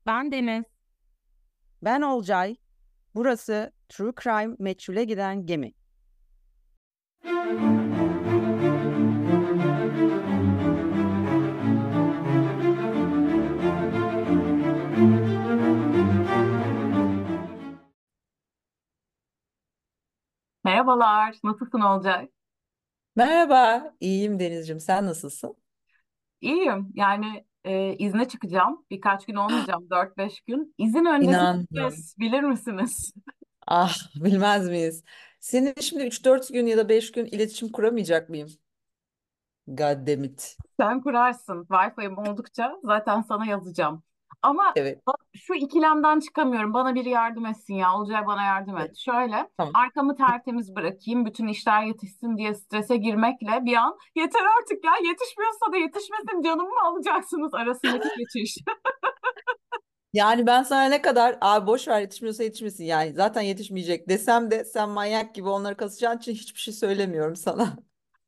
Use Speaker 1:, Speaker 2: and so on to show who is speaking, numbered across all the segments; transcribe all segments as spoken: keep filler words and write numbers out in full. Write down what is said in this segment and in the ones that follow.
Speaker 1: Ben Deniz.
Speaker 2: Ben Olcay. Burası True Crime Meçhule Giden Gemi.
Speaker 1: Merhabalar. Nasılsın Olcay?
Speaker 2: Merhaba, iyiyim Denizciğim. Sen nasılsın?
Speaker 1: İyiyim. Yani e, izne çıkacağım. Birkaç gün olmayacağım. Dört beş gün. İzin öncesi
Speaker 2: İnanmıyorum.
Speaker 1: stres bilir misiniz?
Speaker 2: Ah, bilmez miyiz? Senin şimdi üç dört gün ya da beş gün iletişim kuramayacak mıyım? God damn it.
Speaker 1: Sen kurarsın. Wi-Fi'm oldukça zaten sana yazacağım. Ama
Speaker 2: Evet.
Speaker 1: ba- şu ikilemden çıkamıyorum. Bana biri yardım etsin ya. Olcay bana yardım
Speaker 2: Evet.
Speaker 1: et. Şöyle
Speaker 2: Tamam.
Speaker 1: arkamı tertemiz bırakayım. Bütün işler yetişsin diye strese girmekle bir an yeter artık ya. Yetişmiyorsa da yetişmesin canımı mı alacaksınız arasındaki geçiş.
Speaker 2: Yani ben sana ne kadar abi boş ver yetişmiyorsa yetişmesin yani zaten yetişmeyecek desem de sen manyak gibi onları kasacağın için hiçbir şey söylemiyorum sana.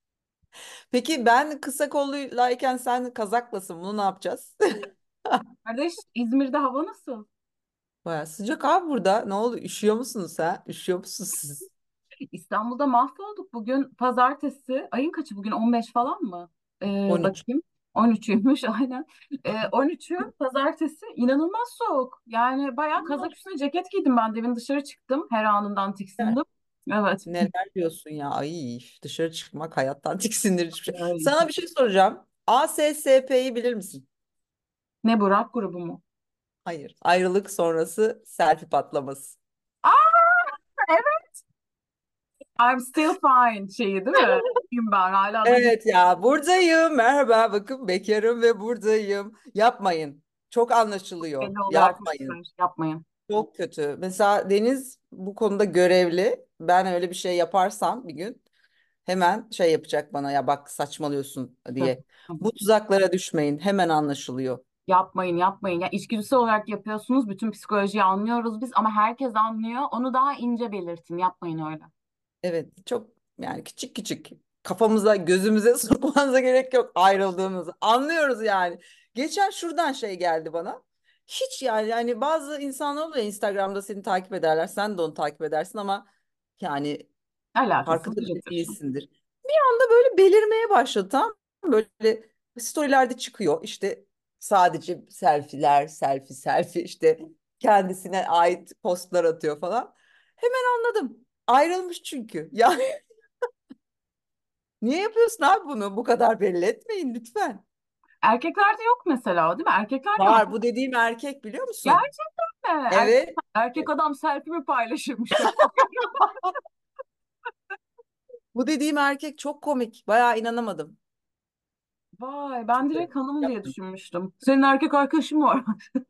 Speaker 2: Peki ben kısa kolluyken sen kazaklasın bunu ne yapacağız?
Speaker 1: Kardeş, İzmir'de hava nasıl?
Speaker 2: Baya sıcak abi burada. Ne oldu? Üşüyor musunuz ha? Üşüyor musunuz siz?
Speaker 1: İstanbul'da mahvolduk. Bugün pazartesi. Ayın kaçı bugün? on beş falan mı? Ee,
Speaker 2: on üç.
Speaker 1: bakayım. on üçüymüş aynen. Ee, on üçü pazartesi. İnanılmaz soğuk. Yani bayağı kazak üstüne ceket giydim ben. Devin dışarı çıktım. Her anından tiksindim. Evet.
Speaker 2: Neler diyorsun ya? Ay dışarı çıkmak hayattan tiksindirici bir şey.
Speaker 1: Ay.
Speaker 2: Sana bir şey soracağım. A S S P'yi bilir misin?
Speaker 1: Ne Burak grubu mu?
Speaker 2: Hayır. Ayrılık sonrası selfie patlaması.
Speaker 1: Aa, evet. I'm still fine şeyi değil mi? İyiyim ben. Hala da güzel.
Speaker 2: Evet ya buradayım. Merhaba bakın bekarım ve buradayım. Yapmayın. Çok anlaşılıyor.
Speaker 1: Belli oluyor
Speaker 2: Yapmayın.
Speaker 1: arkadaşlar. Yapmayın.
Speaker 2: Çok kötü. Mesela Deniz bu konuda görevli. Ben öyle bir şey yaparsam bir gün hemen şey yapacak bana ya bak saçmalıyorsun
Speaker 1: Hı.
Speaker 2: diye. Bu tuzaklara düşmeyin. Hemen anlaşılıyor.
Speaker 1: Yapmayın, yapmayın. Ya içgüdüsel olarak yapıyorsunuz. Bütün psikolojiyi anlıyoruz biz ama herkes anlıyor. Onu daha ince belirtin. Yapmayın öyle.
Speaker 2: Evet çok yani küçük küçük kafamıza gözümüze sokmanıza gerek yok ayrıldığınızı. Anlıyoruz yani. Geçen şuradan şey geldi bana. Hiç yani yani bazı insanlar oluyor Instagram'da seni takip ederler. Sen de onu takip edersin ama yani
Speaker 1: Alakasız
Speaker 2: farkında bile
Speaker 1: biridir.
Speaker 2: değilsindir. Bir anda böyle belirmeye başladı tamam mı? Böyle storylerde çıkıyor işte sadece selfiler, selfie, selfie işte kendisine ait postlar atıyor falan. Hemen anladım. Ayrılmış çünkü. Yani niye yapıyorsun abi bunu? Bu kadar belli etmeyin lütfen.
Speaker 1: Erkeklerde yok mesela değil mi? Erkekler de var.
Speaker 2: Var bu dediğim erkek biliyor musun?
Speaker 1: Gerçekten mi? Erkek,
Speaker 2: Evet.
Speaker 1: erkek adam selfie mi paylaşırmış çok.
Speaker 2: Bu dediğim erkek çok komik. Bayağı inanamadım.
Speaker 1: Vay ben
Speaker 2: Çok
Speaker 1: direkt hanım diye
Speaker 2: yaptım.
Speaker 1: düşünmüştüm. Senin erkek arkadaşın mı var?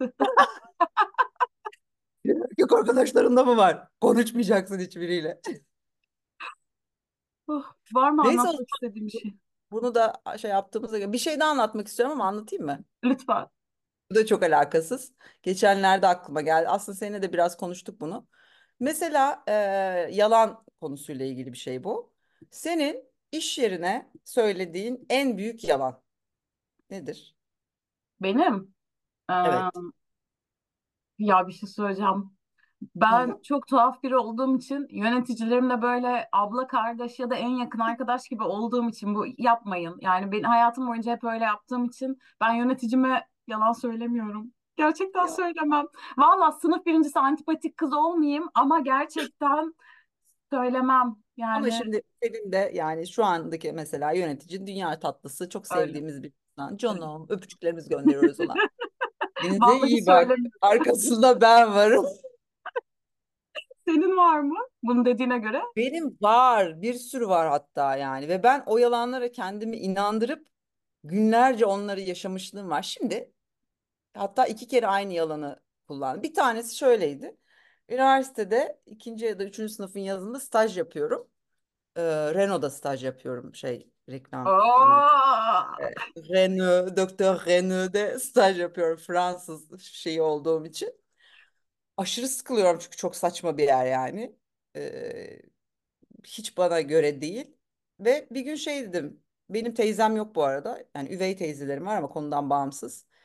Speaker 2: Erkek arkadaşlarında mı var? Konuşmayacaksın hiçbiriyle.
Speaker 1: Oh, var mı
Speaker 2: Neyse o
Speaker 1: anlatmak
Speaker 2: zaman
Speaker 1: istediğim bir şey?
Speaker 2: bunu da şey yaptığımızda göre bir şey daha anlatmak istiyorum ama anlatayım mı?
Speaker 1: Lütfen.
Speaker 2: Bu da çok alakasız. Geçenlerde aklıma geldi. Aslında seninle de biraz konuştuk bunu. Mesela e, yalan konusuyla ilgili bir şey bu. Senin iş yerine söylediğin en büyük yalan nedir?
Speaker 1: Benim eee,
Speaker 2: Evet.
Speaker 1: ya bir şey söyleyeceğim.
Speaker 2: Hı.
Speaker 1: Ben çok tuhaf biri olduğum için yöneticilerimle böyle abla kardeş ya da en yakın arkadaş gibi olduğum için bu yapmayın. Yani ben hayatım boyunca hep öyle yaptığım için ben yöneticime yalan söylemiyorum. Gerçekten
Speaker 2: Ya.
Speaker 1: söylemem. Valla sınıf birincisi antipatik kız olmayayım ama gerçekten söylemem.
Speaker 2: Ama
Speaker 1: Yani
Speaker 2: şimdi senin de yani şu andaki mesela yöneticin dünya tatlısı çok
Speaker 1: öyle.
Speaker 2: sevdiğimiz bir insan.
Speaker 1: Öyle.
Speaker 2: Canım öpücüklerimizi gönderiyoruz ona. Denize
Speaker 1: Vallahi
Speaker 2: iyi bak.
Speaker 1: söylemiyorum.
Speaker 2: Arkasında ben varım.
Speaker 1: Senin var mı? Bunu dediğine göre.
Speaker 2: Benim var, bir sürü var hatta yani ve ben o yalanlara kendimi inandırıp günlerce onları yaşamışlığım var. Şimdi hatta iki kere aynı yalanı kullandım. Bir tanesi şöyleydi. Üniversitede ikinci ya da üçüncü sınıfın yazında staj yapıyorum. Ee, Renault'da staj yapıyorum şey reklam gibi.
Speaker 1: Aa!
Speaker 2: Ee, Renault, Doktor Renault'de staj yapıyorum Fransız şeyi olduğum için. Aşırı sıkılıyorum çünkü çok saçma bir yer yani. Ee, hiç bana göre değil. Ve bir gün şey dedim. Benim teyzem yok bu arada. Yani üvey teyzelerim var ama konudan bağımsız.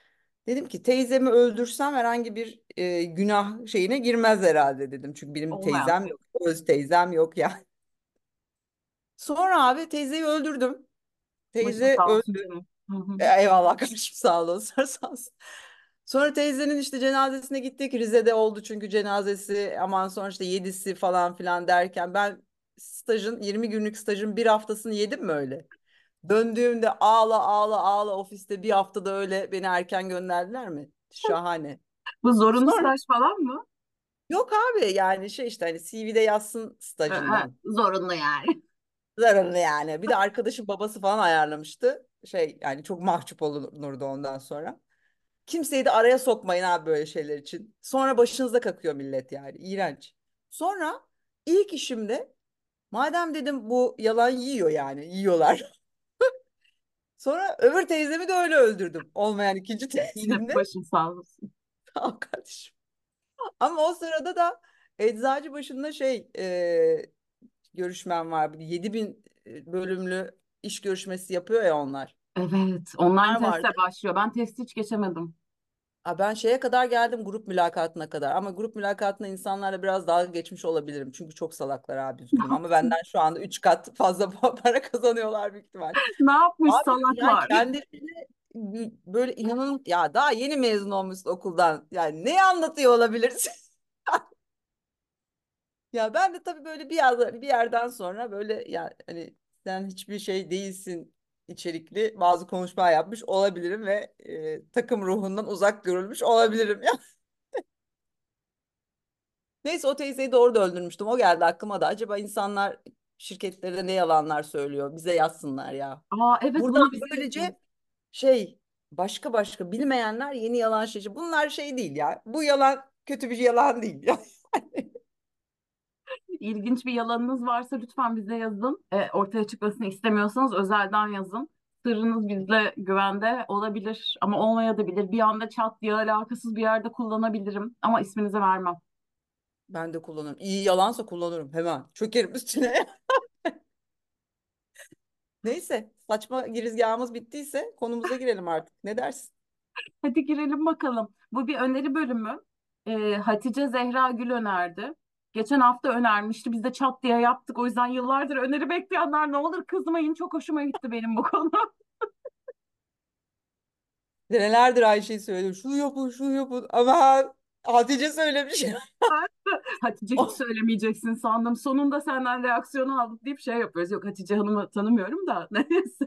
Speaker 2: Dedim ki teyzemi öldürsem herhangi bir e, günah şeyine girmez herhalde dedim. Çünkü benim
Speaker 1: Olmayan
Speaker 2: teyzem
Speaker 1: şey.
Speaker 2: yok. Öz teyzem yok yani. Sonra abi teyzeyi öldürdüm.
Speaker 1: Başın
Speaker 2: Teyze
Speaker 1: sağ olsun
Speaker 2: öldü.
Speaker 1: canım. Hı hı.
Speaker 2: E, Eyvallah kardeşim sağ olun. Sağ olsun. Sonra teyzenin işte cenazesine gittik. Rize'de oldu çünkü cenazesi, aman sonra işte yedisi falan filan derken ben stajın yirmi günlük stajın bir haftasını yedim mi öyle? Döndüğümde ağla ağla ağla ofiste bir haftada öyle beni erken gönderdiler mi? Şahane.
Speaker 1: Bu zorunlu
Speaker 2: Sonra
Speaker 1: staj falan mı?
Speaker 2: yok abi yani şey işte hani C V'de yazsın
Speaker 1: Ee, e,
Speaker 2: stajından.
Speaker 1: zorunlu yani.
Speaker 2: Zararlı yani. Bir de arkadaşım babası falan ayarlamıştı. Şey yani çok mahcup olunurdu ondan sonra. Kimseyi de araya sokmayın abi böyle şeyler için. Sonra başınıza kakıyor millet yani. İğrenç. Sonra ilk işimde madem dedim bu yalan yiyor yani yiyorlar. Sonra öbür teyzemi de öyle öldürdüm. Olmayan ikinci
Speaker 1: Yine
Speaker 2: teyzemde.
Speaker 1: başın sağ olsun.
Speaker 2: Tamam kardeşim. Ama o sırada da Eczacıbaşı'nda şey e, görüşmem var. yedi bin bölümlü iş görüşmesi yapıyor ya onlar.
Speaker 1: Evet, online
Speaker 2: Onlar
Speaker 1: teste
Speaker 2: vardı.
Speaker 1: başlıyor. Ben testi hiç geçemedim.
Speaker 2: Ha, ben şeye kadar geldim, grup mülakatına kadar. Ama grup mülakatına insanlarla biraz dalga geçmiş olabilirim. Çünkü çok salaklar abi,
Speaker 1: Ne
Speaker 2: üzgünüm. Ama
Speaker 1: yaptın?
Speaker 2: benden şu anda üç kat fazla para kazanıyorlar büyük ihtimal.
Speaker 1: Ne yapmış
Speaker 2: Abi yani
Speaker 1: salaklar?
Speaker 2: kendilerini böyle inanın ya, daha yeni mezun olmuşsun okuldan. Yani ne anlatıyor olabilirsin? Ya ben de tabii böyle bir yer, bir yerden sonra böyle ya hani sen hiçbir şey değilsin içerikli bazı konuşma yapmış olabilirim ve e, takım ruhundan uzak görülmüş olabilirim ya. Neyse o teyzeyi de orada öldürmüştüm. O geldi aklıma da. Acaba insanlar şirketlerde ne yalanlar söylüyor? Bize yazsınlar ya.
Speaker 1: Aa, evet,
Speaker 2: Buradan
Speaker 1: bunu bize yazın.
Speaker 2: böylece şey başka başka bilmeyenler yeni yalan şey. Bunlar şey değil ya. Bu yalan kötü bir yalan değil ya.
Speaker 1: İlginç bir yalanınız varsa lütfen bize yazın. E, ortaya çıkmasını istemiyorsanız özelden yazın. Sırrınız bizde güvende olabilir ama olmayabilir. Bir anda çat diye alakasız bir yerde kullanabilirim ama isminizi vermem.
Speaker 2: Ben de kullanırım. İyi yalansa kullanırım hemen. Çökerim üstüne. Neyse saçma girizgahımız bittiyse konumuza girelim artık. Ne dersin?
Speaker 1: Hadi girelim bakalım. Bu bir öneri bölümü. E, Hatice Zehra Gül önerdi. Geçen hafta önermişti. Biz de çat diye yaptık. O yüzden yıllardır öneri bekleyenler ne olur kızmayın. Çok hoşuma gitti benim bu konu.
Speaker 2: Senelerdir Ayşe'yi söylüyorum. Şunu yapın, şunu yapın. Ama Hatice söylemiş.
Speaker 1: Hatice hiç söylemeyeceksin sandım. Sonunda senden reaksiyonu aldık deyip şey yapıyoruz. Yok, Hatice Hanım'ı tanımıyorum da neyse.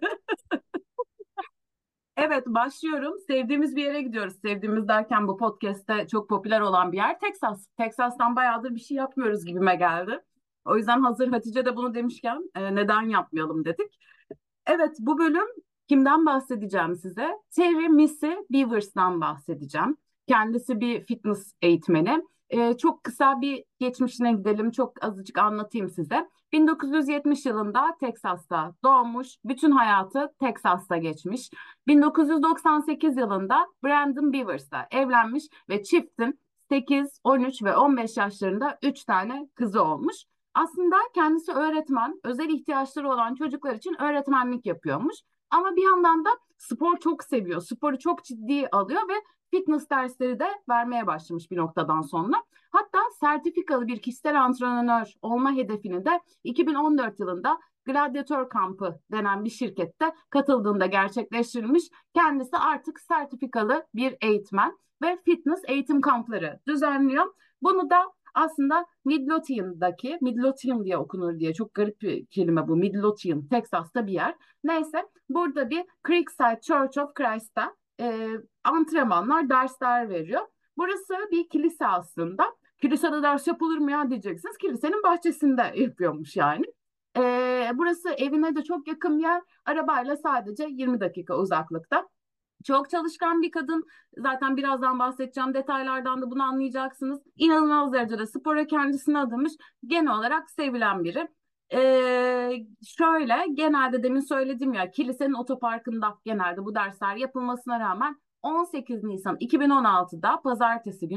Speaker 1: Evet, başlıyorum. Sevdiğimiz bir yere gidiyoruz. Sevdiğimiz derken bu podcast'te çok popüler olan bir yer Teksas. Teksas'tan bayağıdır bir şey yapmıyoruz gibime geldi. O yüzden hazır Hatice de bunu demişken e, neden yapmayalım dedik. Evet, bu bölüm kimden bahsedeceğim size? Terry Missy Beavers'dan bahsedeceğim. Kendisi bir fitness eğitmeni. Ee, çok kısa bir geçmişine gidelim, çok azıcık anlatayım size. bin dokuz yüz yetmiş yılında Teksas'ta doğmuş, bütün hayatı Teksas'ta geçmiş. bin dokuz yüz doksan sekiz yılında Brandon Beavers'la evlenmiş ve çiftin sekiz, on üç ve on beş yaşlarında üç tane kızı olmuş. Aslında kendisi öğretmen, özel ihtiyaçları olan çocuklar için öğretmenlik yapıyormuş. Ama bir yandan da spor çok seviyor, sporu çok ciddiye alıyor ve fitness dersleri de vermeye başlamış bir noktadan sonra. Hatta sertifikalı bir kişisel antrenör olma hedefini de iki bin on dört yılında Gladiator kampı denen bir şirkette katıldığında gerçekleştirilmiş. Kendisi artık sertifikalı bir eğitmen ve fitness eğitim kampları düzenliyor. Bunu da aslında Midlothian'daki, Midlothian diye okunur diye çok garip bir kelime bu. Midlothian, Texas'ta bir yer. Neyse, burada bir Creekside Church of Christ'ta e, antrenmanlar, dersler veriyor. Burası bir kilise aslında. Kilisede ders yapılır mı ya diyeceksiniz. Kilisenin bahçesinde yapıyormuş yani. E, burası evine de çok yakın bir yer. Arabayla sadece yirmi dakika uzaklıkta. Çok çalışkan bir kadın. Zaten birazdan bahsedeceğim detaylardan da bunu anlayacaksınız. İnanılmaz derecede spora kendisini adamış. Genel olarak sevilen biri. Ee, şöyle genelde demin söyledim ya kilisenin otoparkında genelde bu dersler yapılmasına rağmen on sekiz Nisan iki bin on altıda pazartesi günü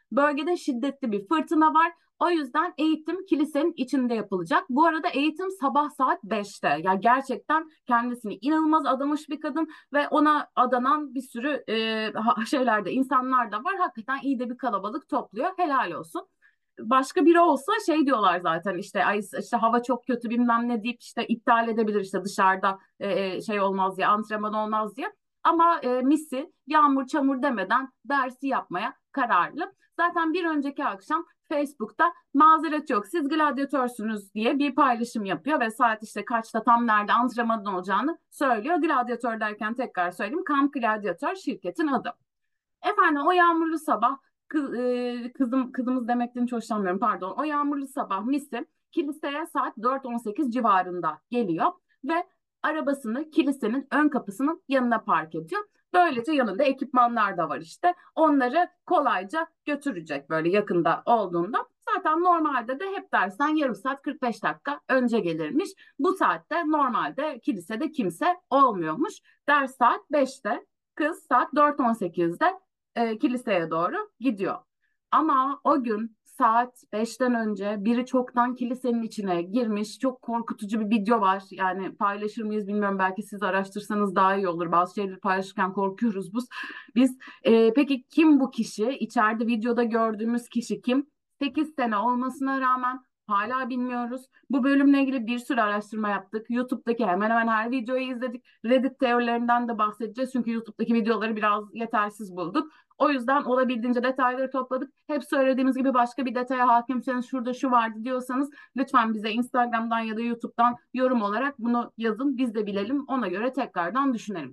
Speaker 1: Bölgede şiddetli bir fırtına var. O yüzden eğitim kilisenin içinde yapılacak. Bu arada eğitim sabah saat beşte. Yani gerçekten kendisini inanılmaz adamış bir kadın ve ona adanan bir sürü e, şeylerde insanlar da var. Hakikaten iyi de bir kalabalık topluyor. Helal olsun. Başka biri olsa şey diyorlar zaten, işte ay işte hava çok kötü bilmem ne deyip işte iptal edebilir, işte dışarıda e, şey olmaz diye, antrenman olmaz diye. Ama e, Missy yağmur çamur demeden dersi yapmaya kararlı. Zaten bir önceki akşam Facebook'ta mazeret yok, siz gladyatörsünüz diye bir paylaşım yapıyor ve saat işte kaçta, tam nerede antrenmanın olacağını söylüyor. Gladyatör derken tekrar söyleyeyim, Camp Gladiator şirketin adı. Efendim o yağmurlu sabah, kız, e, kızım kızımız demekten hiç hoşlanmıyorum, pardon. O yağmurlu sabah Missy kiliseye saat dört on sekiz civarında geliyor ve arabasını kilisenin ön kapısının yanına park ediyor. Böylece yanında ekipmanlar da var işte. Onları kolayca götürecek böyle yakında olduğunda. Zaten normalde de hep dersten yarım saat kırk beş dakika önce gelirmiş. Bu saatte normalde kilisede kimse olmuyormuş. Ders saat beşte, kız saat dört on sekizde e, kiliseye doğru gidiyor. Ama o gün saat beşten önce biri çoktan kilisenin içine girmiş. Çok korkutucu bir video var. Yani paylaşır mıyız bilmiyorum. Belki siz araştırsanız daha iyi olur. Bazı şeyleri paylaşırken korkuyoruz biz. Biz e, peki kim bu kişi? İçeride videoda gördüğümüz kişi kim? sekiz sene olmasına rağmen hala bilmiyoruz. Bu bölümle ilgili bir sürü araştırma yaptık. YouTube'daki hemen hemen her videoyu izledik. Reddit teorilerinden de bahsedeceğiz. Çünkü YouTube'daki videoları biraz yetersiz bulduk. O yüzden olabildiğince detayları topladık. Hep söylediğimiz gibi başka bir detaya hakimseniz, şurada şu vardı diyorsanız lütfen bize Instagram'dan ya da YouTube'dan yorum olarak bunu yazın. Biz de bilelim. Ona göre tekrardan düşünelim.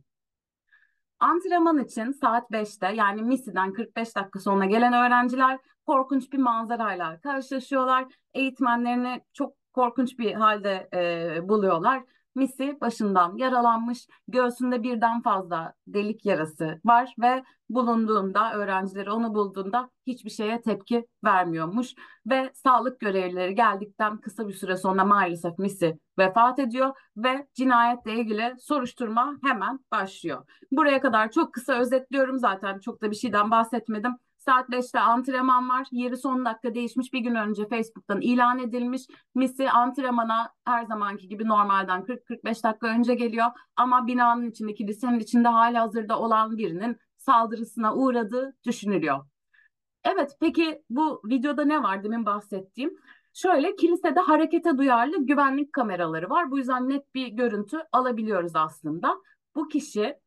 Speaker 1: Antrenman için saat beşte, yani Missy'den kırk beş dakika sonra gelen öğrenciler korkunç bir manzarayla karşılaşıyorlar. Eğitmenlerini çok korkunç bir halde e, buluyorlar. Missy başından yaralanmış, göğsünde birden fazla delik yarası var ve bulunduğunda, öğrencileri onu bulduğunda hiçbir şeye tepki vermiyormuş. Ve sağlık görevlileri geldikten kısa bir süre sonra maalesef Missy vefat ediyor ve cinayetle ilgili soruşturma hemen başlıyor. Buraya kadar çok kısa özetliyorum, zaten çok da bir şeyden bahsetmedim. Saat beşte antrenman var. Yeri son dakika değişmiş. Bir gün önce Facebook'tan ilan edilmiş. Missy antrenmana her zamanki gibi normalden kırk kırk beş dakika önce geliyor. Ama binanın içindeki, lisenin içinde halihazırda olan birinin saldırısına uğradığı düşünülüyor. Evet, peki bu videoda ne var demin bahsettiğim? Şöyle, kilisede harekete duyarlı güvenlik kameraları var. Bu yüzden net bir görüntü alabiliyoruz aslında. Bu kişi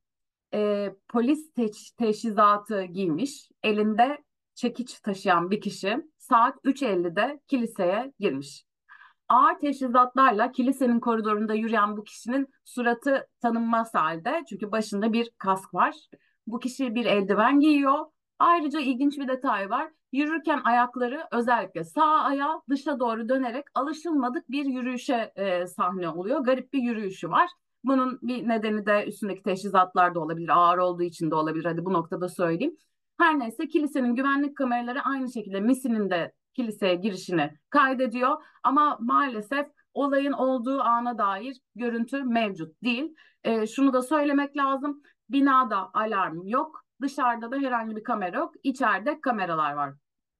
Speaker 1: e, polis teç- teçhizatı giymiş, elinde çekiç taşıyan bir kişi saat üç ellide kiliseye girmiş. Ağır teçhizatlarla kilisenin koridorunda yürüyen bu kişinin suratı tanınmaz halde, çünkü başında bir kask var. Bu kişi bir eldiven giyiyor. Ayrıca ilginç bir detay var. Yürürken ayakları, özellikle sağ ayağı dışa doğru dönerek alışılmadık bir yürüyüşe e, sahne oluyor. Garip bir yürüyüşü var. Bunun bir nedeni de üstündeki teçhizatlar da olabilir, ağır olduğu için de olabilir. Hadi bu noktada söyleyeyim. Her neyse, kilisenin güvenlik kameraları aynı şekilde Missy'nin de kiliseye girişini kaydediyor. Ama maalesef olayın olduğu ana dair görüntü mevcut değil. E, şunu da söylemek lazım. Binada alarm yok. Dışarıda da herhangi bir kamera yok. İçeride kameralar var.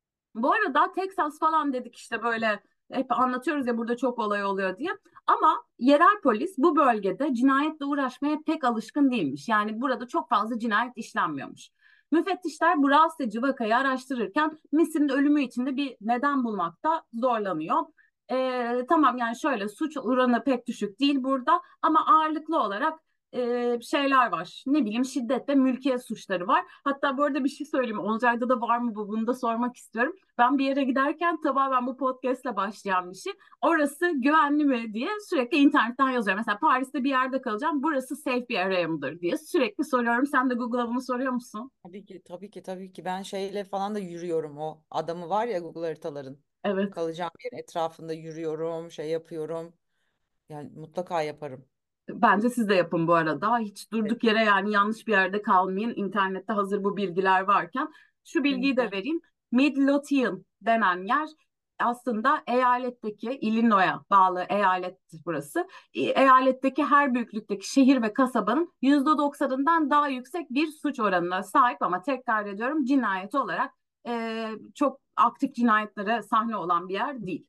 Speaker 1: Bu arada Texas falan dedik, işte böyle hep anlatıyoruz ya burada çok olay oluyor diye. Ama yerel polis bu bölgede cinayetle uğraşmaya pek alışkın değilmiş. Yani burada çok fazla cinayet işlenmiyormuş. Müfettişler bu rahatsız edici vakayı araştırırken Missy'nin ölümü için de bir neden bulmakta zorlanıyor. Ee, tamam, yani şöyle, suç oranı pek düşük değil burada ama ağırlıklı olarak e, şeyler var. Ne bileyim, şiddet ve mülkiyet suçları var. Hatta bu arada bir şey söyleyeyim. Olcay'da da var mı bu? Bunu da sormak istiyorum. Ben bir yere giderken tamamen bu podcast'le başlayan bir şey. Orası güvenli mi diye sürekli internetten yazıyorum. Mesela Paris'te bir yerde kalacağım. Burası safe bir area mıdır diye sürekli soruyorum. Sen de Google'a bunu soruyor musun?
Speaker 2: Tabii ki, tabii ki, tabii ki. Ben şeyle falan da yürüyorum, o adamı var ya Google haritaların.
Speaker 1: Evet.
Speaker 2: Kalacağım yerin etrafında yürüyorum, şey yapıyorum. Yani mutlaka yaparım.
Speaker 1: Bence siz de yapın bu arada. Hiç
Speaker 2: Evet.
Speaker 1: durduk yere yani yanlış bir yerde kalmayın. İnternette hazır bu bilgiler varken. Şu
Speaker 2: Hı
Speaker 1: bilgiyi de
Speaker 2: hı.
Speaker 1: vereyim. Midlothian denen yer aslında eyaletteki, Illinois'a bağlı eyalet burası. E, Eyaletteki her büyüklükteki şehir ve kasabanın yüzde doksanından daha yüksek bir suç oranına sahip, ama tekrar ediyorum, cinayet olarak e, çok aktif cinayetlere sahne olan bir yer değil.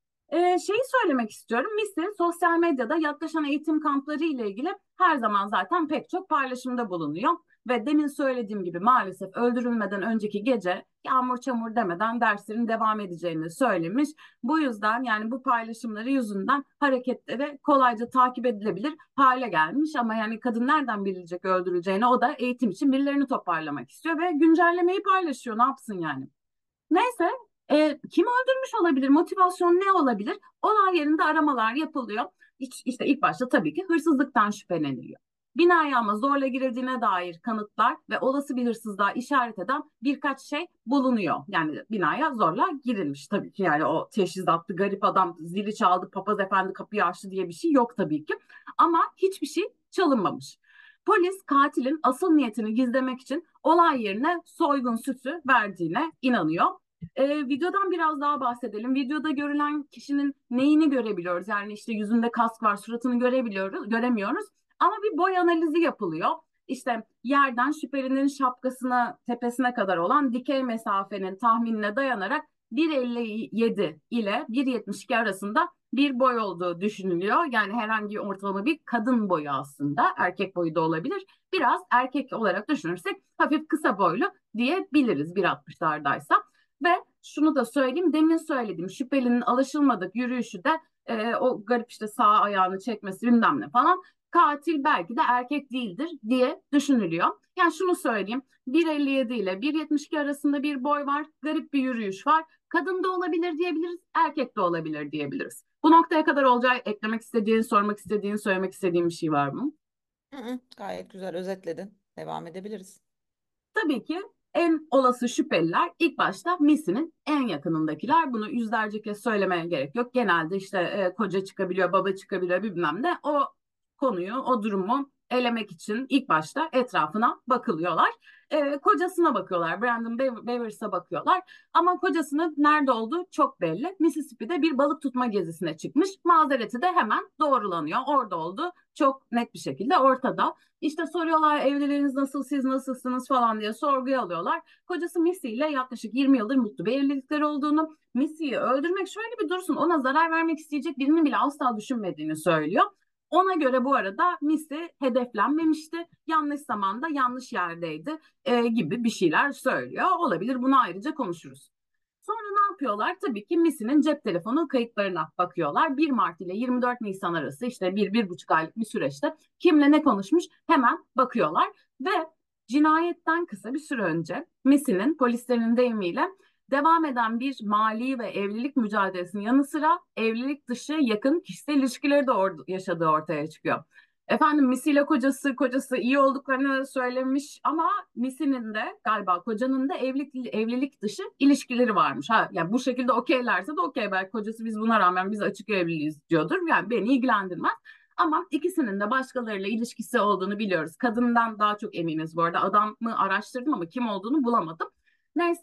Speaker 1: Ee, şeyi söylemek istiyorum. Misi sosyal medyada yaklaşan eğitim kampları ile ilgili her zaman zaten pek çok paylaşımda bulunuyor. Ve demin söylediğim gibi maalesef öldürülmeden önceki gece yağmur çamur demeden derslerin devam edeceğini söylemiş. Bu yüzden yani bu paylaşımları yüzünden hareketleri kolayca takip edilebilir hale gelmiş. Ama yani kadın nereden bilecek öldürüleceğini, o da eğitim için birilerini toparlamak istiyor ve güncellemeyi paylaşıyor. Ne yapsın yani? Neyse, e, kim öldürmüş olabilir? Motivasyon ne olabilir? Olay yerinde aramalar yapılıyor. İç, işte ilk başta tabii ki hırsızlıktan şüpheleniliyor. Binaya ama zorla girildiğine dair kanıtlar ve olası bir hırsızlığa işaret eden birkaç şey bulunuyor. Yani binaya zorla girilmiş tabii ki. Yani o teşhisatlı garip adam zili çaldı, papaz efendi kapıyı açtı diye bir şey yok tabii ki. Ama hiçbir şey çalınmamış. Polis katilin asıl niyetini gizlemek için olay yerine soygun süsü verdiğine inanıyor. Ee, videodan biraz daha bahsedelim. Videoda görülen kişinin neyini görebiliyoruz? Yani işte yüzünde kask var, suratını görebiliyoruz, göremiyoruz. Ama bir boy analizi yapılıyor. İşte yerden şüphelinin şapkasına, tepesine kadar olan dikey mesafenin tahminine dayanarak bir elli yedi ile bir yetmiş iki arasında bir boy olduğu düşünülüyor. Yani herhangi ortalama bir kadın boyu aslında. Erkek boyu da olabilir. Biraz erkek olarak düşünürsek hafif kısa boylu diyebiliriz bir altmışlardaysa. Ve şunu da söyleyeyim, demin söylediğim şüphelinin alışılmadık yürüyüşü de e, o garip işte sağ ayağını çekmesi bilmem ne falan, katil belki de erkek değildir diye düşünülüyor. Yani şunu söyleyeyim, bir elli yedi ile bir yetmiş iki arasında bir boy var, garip bir yürüyüş var. Kadın da olabilir diyebiliriz, erkek de olabilir diyebiliriz. Bu noktaya kadar Olcay, eklemek istediğin, sormak istediğin, söylemek istediğin bir şey var mı?
Speaker 2: Hı hı, gayet güzel özetledin. Devam edebiliriz.
Speaker 1: Tabii ki en olası şüpheliler ilk başta Missy'nin en yakınındakiler. Bunu yüzlerce kez söylemeye gerek yok. Genelde işte e, koca çıkabiliyor, baba çıkabiliyor bilmem ne. O konuyu, o durumu elemek için ilk başta etrafına bakılıyorlar. E, kocasına bakıyorlar, Brandon Bev- Bevers'a bakıyorlar. Ama kocasının nerede olduğu çok belli. Mississippi'de bir balık tutma gezisine çıkmış. Mazereti de hemen doğrulanıyor. Orada olduğu çok net bir şekilde ortada. İşte soruyorlar evliliğiniz nasıl, siz nasılsınız falan diye sorguya alıyorlar. Kocası Missy ile yaklaşık yirmi yıldır mutlu bir evlilikleri olduğunu, Missy'yi öldürmek şöyle bir dursun, ona zarar vermek isteyecek birini bile asla düşünmediğini söylüyor. Ona göre bu arada Missy hedeflenmemişti, yanlış zamanda yanlış yerdeydi e, gibi bir şeyler söylüyor. Olabilir, bunu ayrıca konuşuruz. Sonra ne yapıyorlar? Tabii ki Missy'nin cep telefonu kayıtlarına bakıyorlar. bir Mart ile yirmi dört Nisan arası işte bir, bir buçuk aylık bir süreçte kimle ne konuşmuş hemen bakıyorlar. Ve cinayetten kısa bir süre önce Missy'nin polislerin deyimiyle devam eden bir mali ve evlilik mücadelesinin yanı sıra evlilik dışı yakın kişisel ilişkileri de or yaşadığı ortaya çıkıyor. Efendim Missy ile kocası, kocası iyi olduklarını söylemiş ama Missy'nin de galiba kocanın da evlilik evlilik dışı ilişkileri varmış. Ha, yani bu şekilde okeylerse de okey, belki kocası biz buna rağmen biz açık evliliyiz diyordur. Yani beni ilgilendirmez. Ama ikisinin de başkalarıyla ilişkisi olduğunu biliyoruz. Kadından daha çok eminiz bu arada. Adamı araştırdım ama kim olduğunu bulamadım. Neyse,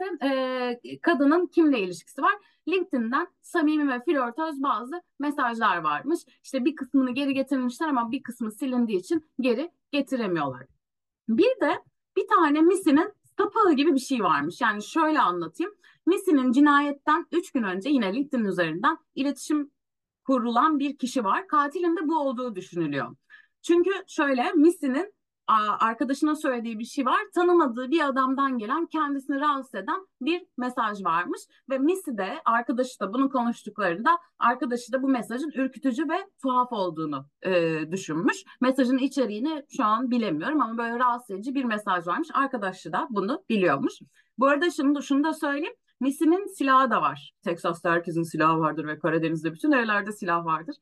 Speaker 1: e, kadının kimle ilişkisi var? LinkedIn'den samimi ve flörtöz bazı mesajlar varmış. İşte bir kısmını geri getirmişler ama bir kısmı silindiği için geri getiremiyorlar. Bir de bir tane Missy'nin sapığı gibi bir şey varmış. Yani şöyle anlatayım. Missy'nin cinayetten üç gün önce yine LinkedIn üzerinden iletişim kurulan bir kişi var. Katilin de bu olduğu düşünülüyor. Çünkü şöyle, Missy'nin arkadaşına söylediği bir şey var. Tanımadığı bir adamdan gelen, kendisini rahatsız eden bir mesaj varmış. Ve Missy de arkadaşı da bunu konuştuklarında arkadaşı da bu mesajın ürkütücü ve tuhaf olduğunu e, düşünmüş. Mesajın içeriğini şu an bilemiyorum ama böyle rahatsız edici bir mesaj varmış. Arkadaşı da bunu biliyormuş. Bu arada şunu, şunu da söyleyeyim. Missy'nin silahı da var. Texas'ta herkesin silahı vardır ve Karadeniz'de bütün evlerde silah vardır.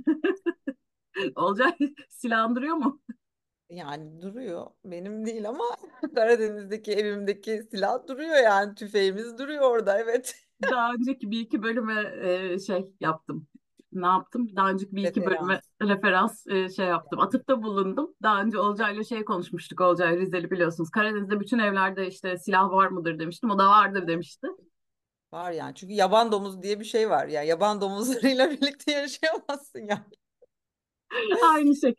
Speaker 1: Olcay, silahın duruyor mu?
Speaker 2: Yani duruyor. Benim değil ama Karadeniz'deki evimdeki silah duruyor yani. Tüfeğimiz duruyor orada, evet.
Speaker 1: Daha önceki bir iki bölüme e, şey yaptım. Ne yaptım? Daha önceki bir iki bölüme
Speaker 2: Referans.
Speaker 1: referans e, şey yaptım. Atıfta bulundum. Daha önce Olcay'la şey konuşmuştuk. Olcay Rizeli biliyorsunuz. Karadeniz'de bütün evlerde işte silah var mıdır demiştim. O da vardır demişti.
Speaker 2: Var yani. Çünkü yaban domuzu diye bir şey var. Ya yaban domuzlarıyla birlikte yaşayamazsın ya.
Speaker 1: Aynı şekilde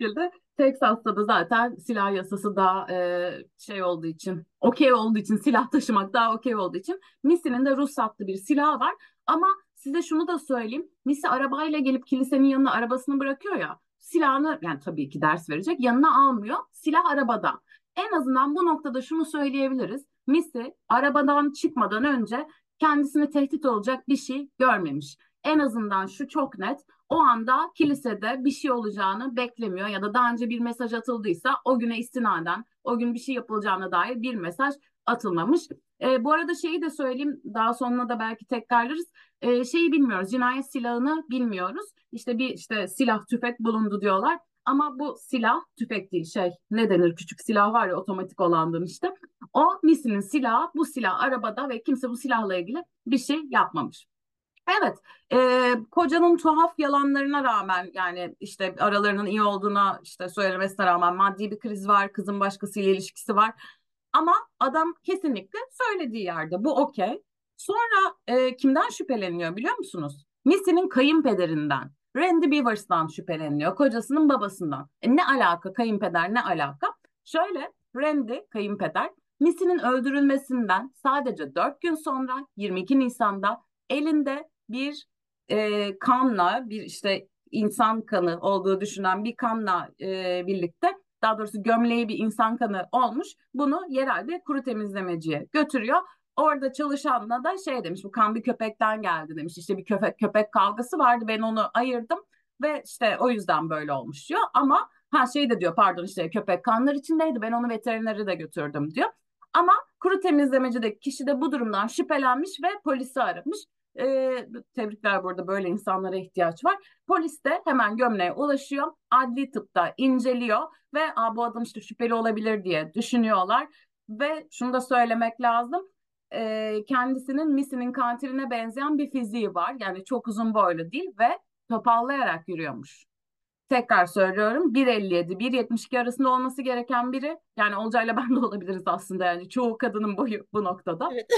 Speaker 1: Texas'ta da zaten silah yasası daha e, şey olduğu için, okey olduğu için, silah taşımak daha okey olduğu için Missy'nin de ruhsatlı bir silahı var. Ama size şunu da söyleyeyim. Missy arabayla gelip kilisenin yanına arabasını bırakıyor ya. Silahını, yani tabii ki ders verecek, yanına almıyor. Silah arabada. En azından bu noktada şunu söyleyebiliriz. Missy arabadan çıkmadan önce kendisine tehdit olacak bir şey görmemiş. En azından şu çok net. O anda kilisede bir şey olacağını beklemiyor ya da daha önce bir mesaj atıldıysa o güne istinaden o gün bir şey yapılacağına dair bir mesaj atılmamış. E, bu arada şeyi de söyleyeyim, daha sonra da belki tekrarlarız. E, şeyi bilmiyoruz, cinayet silahını bilmiyoruz. İşte bir işte silah, tüfek bulundu diyorlar. Ama bu silah tüfek değil, şey ne denir, küçük silah var ya, otomatik olandan işte. O Missy'nin silahı, bu silah arabada ve kimse bu silahla ilgili bir şey yapmamış. Evet, e, kocanın tuhaf yalanlarına rağmen, yani işte aralarının iyi olduğuna işte söylemesine rağmen maddi bir kriz var, kızın başkasıyla ilişkisi var. Ama adam kesinlikle söylediği yerde, bu okey. Sonra e, kimden şüpheleniyor biliyor musunuz? Missy'nin kayınpederinden, Randy Beavers'dan şüpheleniyor, kocasının babasından. E, ne alaka kayınpeder, ne alaka? Şöyle, Randy kayınpeder, Missy'nin öldürülmesinden sadece dört gün sonra yirmi iki Nisan'da elinde bir e, kanla, bir işte insan kanı olduğu düşünen bir kanla e, birlikte, daha doğrusu gömleği bir insan kanı olmuş. Bunu yerel bir kuru temizlemeciye götürüyor. Orada çalışanla da şey demiş, bu kan bir köpekten geldi demiş. İşte bir köpek köpek kavgası vardı, ben onu ayırdım ve işte o yüzden böyle olmuş diyor. Ama ha şey de diyor, pardon, işte köpek kanlar içindeydi, ben onu veterinere de götürdüm diyor. Ama kuru temizlemecideki kişi de bu durumdan şüphelenmiş ve polisi aramış. Ee, tebrikler, burada böyle insanlara ihtiyaç var. Polis de hemen gömleğe ulaşıyor. Adli tıpta inceliyor ve Aa, bu adam işte şüpheli olabilir diye düşünüyorlar. Ve şunu da söylemek lazım. Ee, kendisinin Missy'nin katiline benzeyen bir fiziği var. Yani çok uzun boylu değil ve topallayarak yürüyormuş. Tekrar söylüyorum, bir elli yedi bir yetmiş iki arasında olması gereken biri. Yani Olcay'la ben de olabiliriz aslında, yani çoğu kadının boyu bu noktada.
Speaker 2: Evet.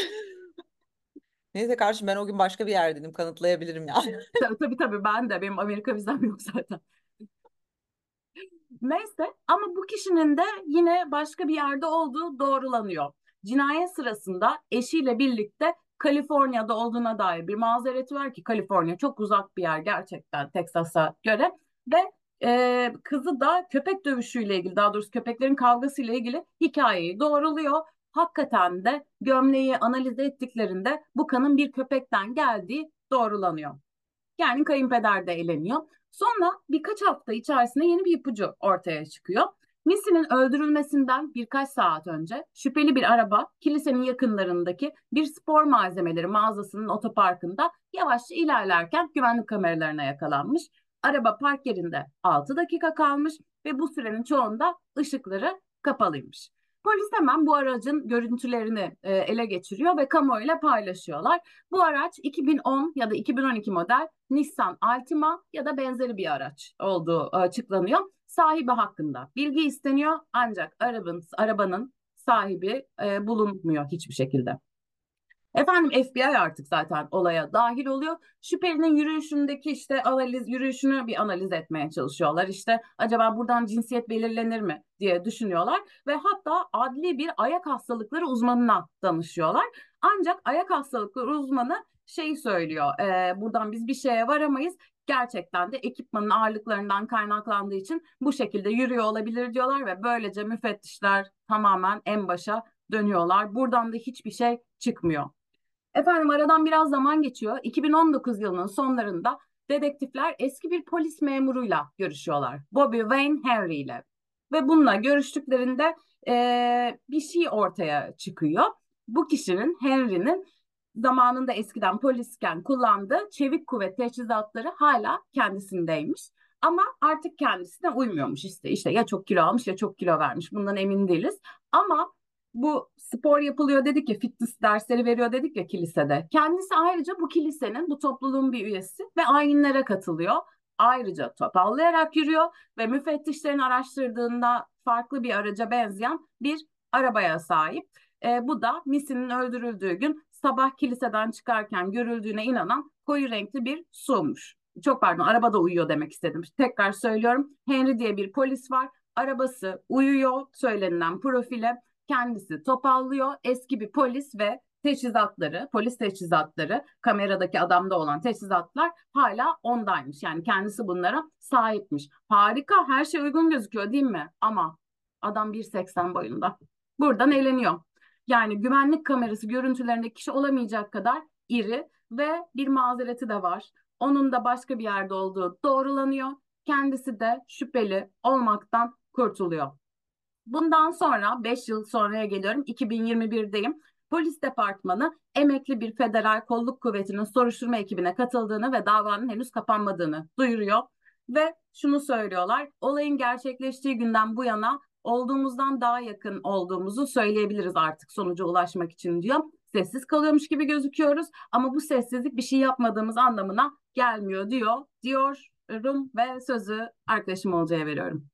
Speaker 2: Neyse karşı ben o gün başka bir yerdeydim, kanıtlayabilirim ya.
Speaker 1: Tabii tabii, tabii ben de, benim Amerika vizem yok zaten. Neyse, ama bu kişinin de yine başka bir yerde olduğu doğrulanıyor. Cinayet sırasında eşiyle birlikte Kaliforniya'da olduğuna dair bir mazereti var ki Kaliforniya çok uzak bir yer gerçekten Teksas'a göre. Ve e, kızı da köpek dövüşüyle ilgili, daha doğrusu köpeklerin kavgasıyla ilgili hikayeyi doğruluyor. Hakikaten de gömleği analiz ettiklerinde bu kanın bir köpekten geldiği doğrulanıyor. Yani kayınpeder de eleniyor. Sonra birkaç hafta içerisinde yeni bir ipucu ortaya çıkıyor. Missy'nin öldürülmesinden birkaç saat önce şüpheli bir araba kilisenin yakınlarındaki bir spor malzemeleri mağazasının otoparkında yavaşça ilerlerken güvenlik kameralarına yakalanmış. Araba park yerinde altı dakika kalmış ve bu sürenin çoğunda ışıkları kapalıymış. Polis hemen bu aracın görüntülerini e, ele geçiriyor ve kamuoyuyla paylaşıyorlar. Bu araç iki bin on ya da iki bin on iki model Nissan Altima ya da benzeri bir araç olduğu açıklanıyor. Sahibi hakkında bilgi isteniyor ancak arabanın, arabanın sahibi e, bulunmuyor hiçbir şekilde. Efendim F B I artık zaten olaya dahil oluyor. Şüphelinin yürüyüşündeki işte analiz, yürüyüşünü bir analiz etmeye çalışıyorlar. İşte acaba buradan cinsiyet belirlenir mi diye düşünüyorlar ve hatta adli bir ayak hastalıkları uzmanına danışıyorlar. Ancak ayak hastalıkları uzmanı şeyi söylüyor. E, buradan biz bir şeye varamayız. Gerçekten de ekipmanın ağırlıklarından kaynaklandığı için bu şekilde yürüyor olabilir diyorlar ve böylece müfettişler tamamen en başa dönüyorlar. Buradan da hiçbir şey çıkmıyor. Efendim aradan biraz zaman geçiyor. iki bin on dokuz yılının sonlarında dedektifler eski bir polis memuruyla görüşüyorlar. Bobby Wayne Henry ile. Ve bununla görüştüklerinde eee, bir şey ortaya çıkıyor. Bu kişinin, Henry'nin zamanında eskiden polisken kullandığı çevik kuvvet teçhizatları hala kendisindeymiş. Ama artık kendisine uymuyormuş işte. İşte ya çok kilo almış ya çok kilo vermiş. Bundan emin değiliz. Ama bu spor yapılıyor dedik ya, fitness dersleri veriyor dedik ya kilisede. Kendisi ayrıca bu kilisenin, bu topluluğun bir üyesi ve ayinlere katılıyor. Ayrıca topallayarak yürüyor ve müfettişlerin araştırdığında farklı bir araca benzeyen bir arabaya sahip. E, bu da Missy'nin öldürüldüğü gün sabah kiliseden çıkarken görüldüğüne inanan koyu renkli bir SUV'muş. Çok pardon, arabada uyuyor demek istedim. Tekrar söylüyorum. Henry diye bir polis var. arabası uyuyor söylenilen profile, kendisi topallıyor. Eski bir polis ve teçhizatları, polis teçhizatları, kameradaki adamda olan teçhizatlar hala ondaymış. Yani kendisi bunlara sahipmiş. Harika, her şey uygun gözüküyor değil mi? Ama adam bir seksen boyunda. Buradan eğleniyor. Yani güvenlik kamerası görüntülerinde kişi olamayacak kadar iri ve bir mazereti de var. Onun da başka bir yerde olduğu doğrulanıyor. Kendisi de şüpheli olmaktan kurtuluyor. Bundan sonra beş yıl sonraya geliyorum. iki bin yirmi birdeyim. Polis departmanı emekli bir federal kolluk kuvvetinin soruşturma ekibine katıldığını ve davanın henüz kapanmadığını duyuruyor. Ve şunu söylüyorlar. Olayın gerçekleştiği günden bu yana olduğumuzdan daha yakın olduğumuzu söyleyebiliriz artık sonuca ulaşmak için diyor. Sessiz kalıyormuş gibi gözüküyoruz ama bu sessizlik bir şey yapmadığımız anlamına gelmiyor diyor. Diyorum ve sözü arkadaşım Olcay'a veriyorum.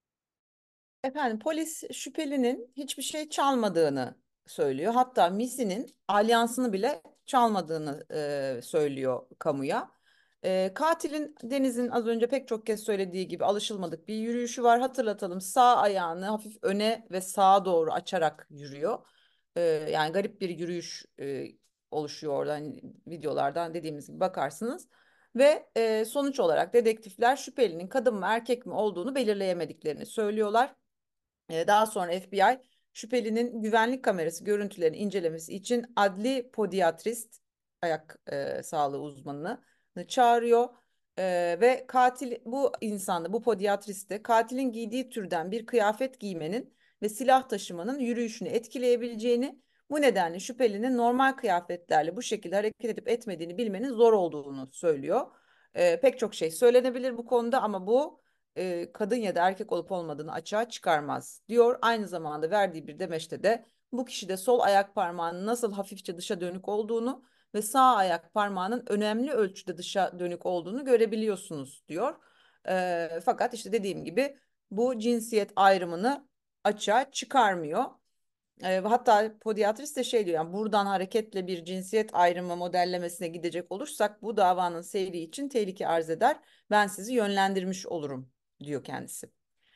Speaker 2: Efendim polis şüphelinin hiçbir şey çalmadığını söylüyor. Hatta Missy'nin alyansını bile çalmadığını e, söylüyor kamuya. E, katilin Deniz'in az önce pek çok kez söylediği gibi alışılmadık bir yürüyüşü var. Hatırlatalım, sağ ayağını hafif öne ve sağa doğru açarak yürüyor. E, yani garip bir yürüyüş e, oluşuyor orada. Hani videolardan dediğimiz gibi bakarsınız. Ve e, sonuç olarak dedektifler şüphelinin kadın mı erkek mi olduğunu belirleyemediklerini söylüyorlar. Ee, Daha sonra F B I şüphelinin güvenlik kamerası görüntülerini incelemesi için adli podiatrist, ayak e, sağlığı uzmanını çağırıyor. Ee, ve katil bu insanı, bu podiatrist de katilin giydiği türden bir kıyafet giymenin ve silah taşımanın yürüyüşünü etkileyebileceğini, bu nedenle şüphelinin normal kıyafetlerle bu şekilde hareket edip etmediğini bilmenin zor olduğunu söylüyor. Ee, pek çok şey söylenebilir bu konuda ama bu e, kadın ya da erkek olup olmadığını açığa çıkarmaz diyor. Aynı zamanda verdiği bir demeçte de bu kişide sol ayak parmağının nasıl hafifçe dışa dönük olduğunu ve sağ ayak parmağının önemli ölçüde dışa dönük olduğunu görebiliyorsunuz diyor. E, fakat işte dediğim gibi bu cinsiyet ayrımını açığa çıkarmıyor. E, hatta podiatrist de şey diyor, yani buradan hareketle bir cinsiyet ayrımı modellemesine gidecek olursak bu davanın seyri için tehlike arz eder. Ben sizi yönlendirmiş olurum diyor kendisi.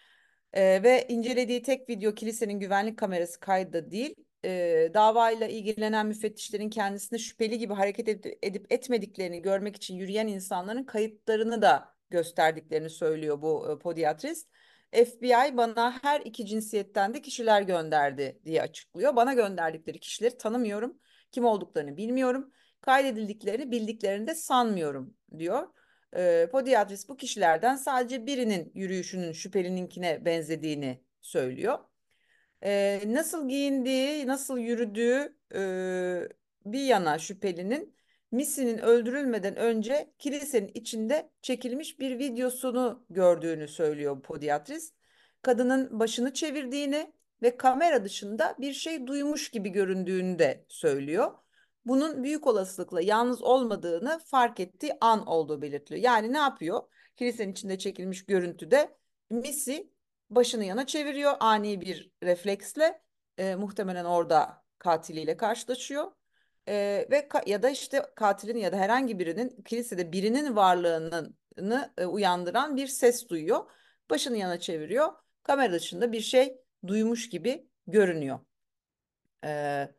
Speaker 2: Ee, ve incelediği tek video kilisenin güvenlik kamerası kaydı da değil. Ee, davayla ilgilenen müfettişlerin kendisine şüpheli gibi hareket edip, edip etmediklerini görmek için yürüyen insanların kayıtlarını da gösterdiklerini söylüyor bu e, podiatrist. F B I bana her iki cinsiyetten de kişiler gönderdi diye açıklıyor. Bana gönderdikleri kişileri tanımıyorum. Kim olduklarını bilmiyorum. Kaydedildiklerini bildiklerini de sanmıyorum diyor. E, podiatrist bu kişilerden sadece birinin yürüyüşünün şüphelininkine benzediğini söylüyor. E, nasıl giyindiği, nasıl yürüdüğü e, bir yana şüphelinin Missy'nin öldürülmeden önce kilisenin içinde çekilmiş bir videosunu gördüğünü söylüyor podiatrist. Kadının başını çevirdiğini ve kamera dışında bir şey duymuş gibi göründüğünü de söylüyor. Bunun büyük olasılıkla yalnız olmadığını fark ettiği an olduğu belirtiliyor. Yani ne yapıyor? Kilisenin içinde çekilmiş görüntüde Missy başını yana çeviriyor ani bir refleksle. E, muhtemelen orada katiliyle karşılaşıyor. E, ve ka- ya da işte katilin ya da herhangi birinin kilisede birinin varlığını e, uyandıran bir ses duyuyor. Başını yana çeviriyor. Kamera dışında bir şey duymuş gibi görünüyor. E,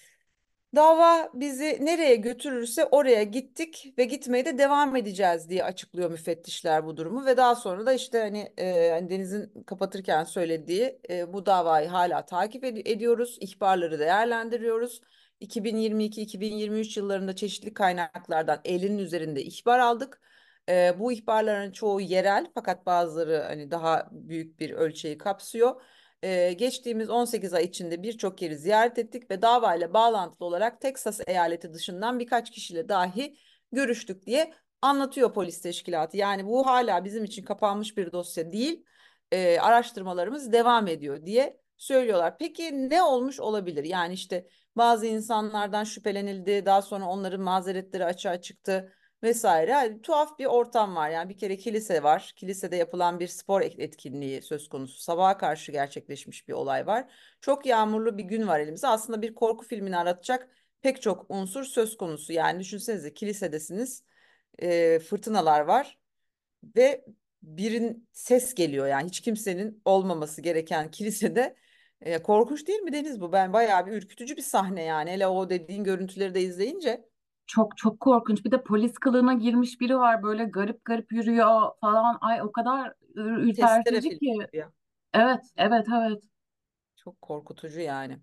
Speaker 2: Dava bizi nereye götürürse oraya gittik ve gitmeye de devam edeceğiz diye açıklıyor müfettişler bu durumu ve daha sonra da işte hani, e, hani Deniz'in kapatırken söylediği e, bu davayı hala takip ed- ediyoruz, ihbarları değerlendiriyoruz. iki bin yirmi iki-iki bin yirmi üç yıllarında çeşitli kaynaklardan elinin üzerinde ihbar aldık. E, bu ihbarların çoğu yerel fakat bazıları hani daha büyük bir ölçeği kapsıyor. Ee, geçtiğimiz on sekiz ay içinde birçok yeri ziyaret ettik ve davayla bağlantılı olarak Teksas eyaleti dışından birkaç kişiyle dahi görüştük diye anlatıyor polis teşkilatı. Yani bu hala bizim için kapanmış bir dosya değil, Ee, araştırmalarımız devam ediyor diye söylüyorlar. Peki ne olmuş olabilir? Yani işte bazı insanlardan şüphelenildi, daha sonra onların mazeretleri açığa çıktı vesaire. Yani tuhaf bir ortam var. Yani bir kere kilise var. Kilisede yapılan bir spor et- etkinliği söz konusu. Sabaha karşı gerçekleşmiş bir olay var. Çok yağmurlu bir gün var elimizde. Aslında bir korku filmini aratacak pek çok unsur söz konusu. Yani düşünsenize, kilisedesiniz. E, fırtınalar var ve birin ses geliyor, yani hiç kimsenin olmaması gereken kilisede. E, korkunç değil mi Deniz bu? Ben bayağı bir ürkütücü bir sahne yani. Hele o dediğin görüntüleri de izleyince
Speaker 1: Çok çok korkunç. Bir de polis kılığına girmiş biri var, böyle garip garip yürüyor falan. Ay, o kadar ür-
Speaker 2: testere
Speaker 1: ürpertici
Speaker 2: filmi
Speaker 1: ki.
Speaker 2: ya.
Speaker 1: Evet, evet, evet.
Speaker 2: Çok korkutucu yani.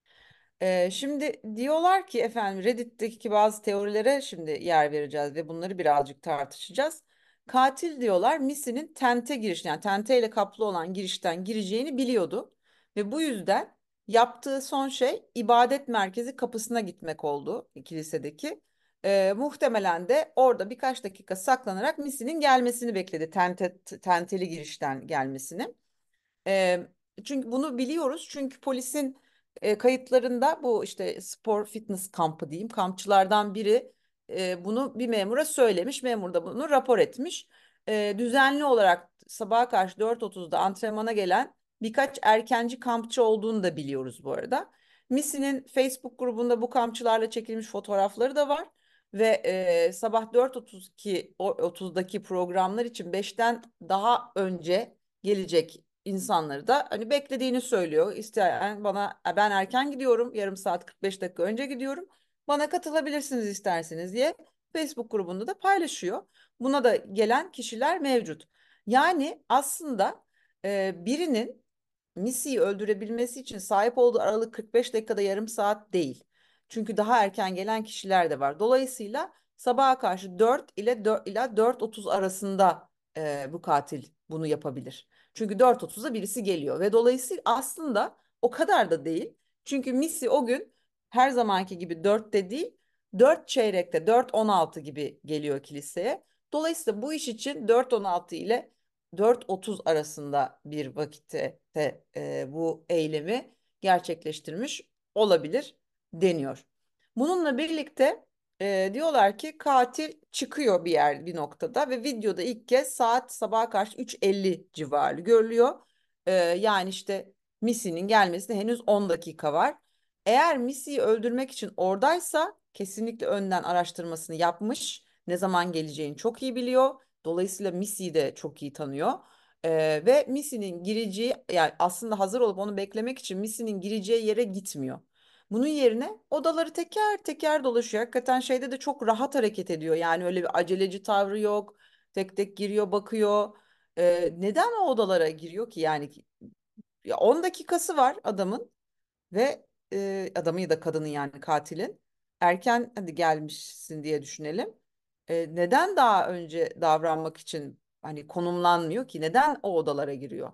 Speaker 2: Ee, şimdi diyorlar ki efendim, Reddit'teki bazı teorilere şimdi yer vereceğiz ve bunları birazcık tartışacağız. Katil diyorlar Missy'nin tente giriş, yani tente ile kaplı olan girişten gireceğini biliyordu ve bu yüzden yaptığı son şey ibadet merkezi kapısına gitmek oldu, kilisedeki. Ee, muhtemelen de orada birkaç dakika saklanarak Missy'nin gelmesini bekledi, tente, tenteli girişten gelmesini. Eee, Çünkü bunu biliyoruz. Çünkü polisin e, kayıtlarında bu işte spor fitness kampı diyeyim, kampçılardan biri e, bunu bir memura söylemiş. Memur da bunu rapor etmiş. E, düzenli olarak sabaha karşı dört otuzda antrenmana gelen birkaç erkenci kampçı olduğunu da biliyoruz bu arada. Misi'nin Facebook grubunda bu kampçılarla çekilmiş fotoğrafları da var. Ve e, sabah dört otuz ki o otuzdaki programlar için beşten daha önce gelecek insanları da hani beklediğini söylüyor. İsteyen bana, ben erken gidiyorum, yarım saat kırk beş dakika önce gidiyorum. Bana katılabilirsiniz isterseniz diye Facebook grubunda da paylaşıyor. Buna da gelen kişiler mevcut. Yani aslında e, birinin Misi'yi öldürebilmesi için sahip olduğu aralık kırk beş dakikada yarım saat değil. Çünkü daha erken gelen kişiler de var. Dolayısıyla sabaha karşı dört ile dört ila dört otuz arasında e, bu katil bunu yapabilir. Çünkü dört otuzda birisi geliyor ve dolayısıyla aslında o kadar da değil. Çünkü Missy o gün her zamanki gibi dörtte değil, dört çeyrekte, dört on altı gibi geliyor kiliseye. Dolayısıyla bu iş için dört on altı ile dört otuz arasında bir vakitte de e, bu eylemi gerçekleştirmiş olabilir deniyor. Bununla birlikte e, diyorlar ki katil çıkıyor bir yer, bir noktada ve videoda ilk kez saat sabaha karşı üç elli civarı görülüyor. E, yani işte Missy'nin gelmesine henüz on dakika var. Eğer Missy'yi öldürmek için oradaysa kesinlikle önden araştırmasını yapmış. Ne zaman geleceğini çok iyi biliyor. Dolayısıyla Missy'yi de çok iyi tanıyor. E, ve Missy'nin gireceği, yani aslında hazır olup onu beklemek için Missy'nin gireceği yere gitmiyor. Bunun yerine odaları teker teker dolaşıyor. Hakikaten şeyde de çok rahat hareket ediyor. Yani öyle bir aceleci tavrı yok. Tek tek giriyor, bakıyor. Ee, neden o odalara giriyor ki? Yani ki- ya on dakikası var adamın ve e, adamı ya da kadının, yani katilin. Erken hadi gelmişsin diye düşünelim. Ee, neden daha önce davranmak için hani konumlanmıyor ki? Neden o odalara giriyor?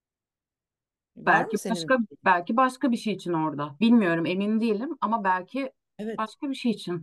Speaker 2: Var
Speaker 1: Belki
Speaker 2: mı senin?
Speaker 1: başka belki başka bir şey için orada. Bilmiyorum, emin değilim ama belki
Speaker 2: Evet.
Speaker 1: başka bir şey için.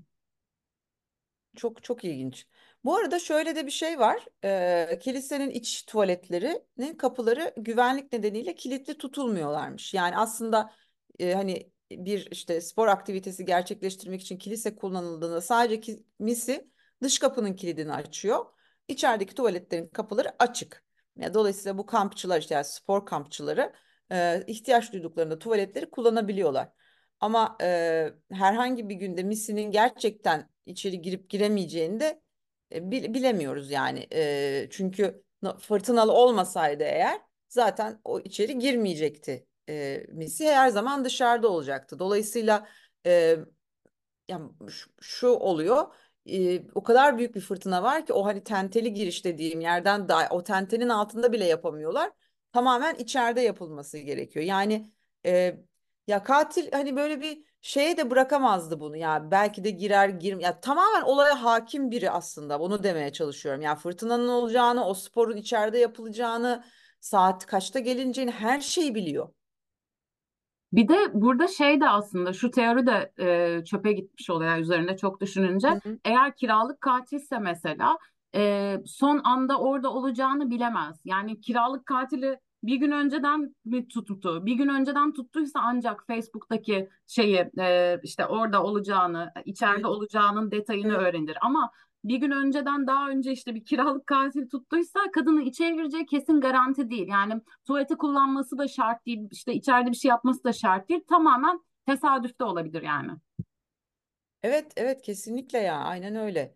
Speaker 2: Çok çok ilginç. Bu arada şöyle de bir şey var. Ee, kilisenin iç tuvaletlerinin kapıları güvenlik nedeniyle kilitli tutulmuyorlarmış. Yani aslında e, hani bir işte spor aktivitesi gerçekleştirmek için kilise kullanıldığında sadece kimisi dış kapının kilidini açıyor. İçerideki tuvaletlerin kapıları açık. Yani dolayısıyla bu kampçılar, işte yani spor kampçıları e, ihtiyaç duyduklarında tuvaletleri kullanabiliyorlar. Ama e, herhangi bir günde Misi'nin gerçekten içeri girip giremeyeceğini de e, bil- bilemiyoruz yani. E, çünkü na- fırtınalı olmasaydı eğer zaten o içeri girmeyecekti. E, Misi her zaman dışarıda olacaktı. Dolayısıyla e, yani şu, şu oluyor. E, o kadar büyük bir fırtına var ki o hani tenteli giriş dediğim yerden da o tentenin altında bile yapamıyorlar. Tamamen içeride yapılması gerekiyor. Yani e, ya katil hani böyle bir şeye de bırakamazdı bunu. Ya belki de girer girim. Ya tamamen olaya hakim biri aslında. Bunu demeye çalışıyorum. Ya fırtınanın olacağını, o sporun içeride yapılacağını, saat kaçta gelineceğini her şeyi biliyor.
Speaker 1: Bir de burada şey de, aslında şu teori de e, çöpe gitmiş oluyor yani üzerinde çok düşününce.
Speaker 2: Hı hı.
Speaker 1: Eğer kiralık katilse mesela e, son anda orada olacağını bilemez. Yani kiralık katili bir gün önceden mi tuttu? Bir gün önceden tuttuysa ancak Facebook'taki şeyi, e, işte orada olacağını, içeride
Speaker 2: Evet,
Speaker 1: olacağının detayını
Speaker 2: evet.
Speaker 1: öğrenir. Ama bir gün önceden, daha önce işte bir kiralık katil tuttuysa kadını içeri gireceği kesin garanti değil. Yani tuvaleti kullanması da şart değil, işte içeride bir şey yapması da şart değil. Tamamen tesadüf de olabilir yani.
Speaker 2: Evet, evet kesinlikle ya, aynen öyle.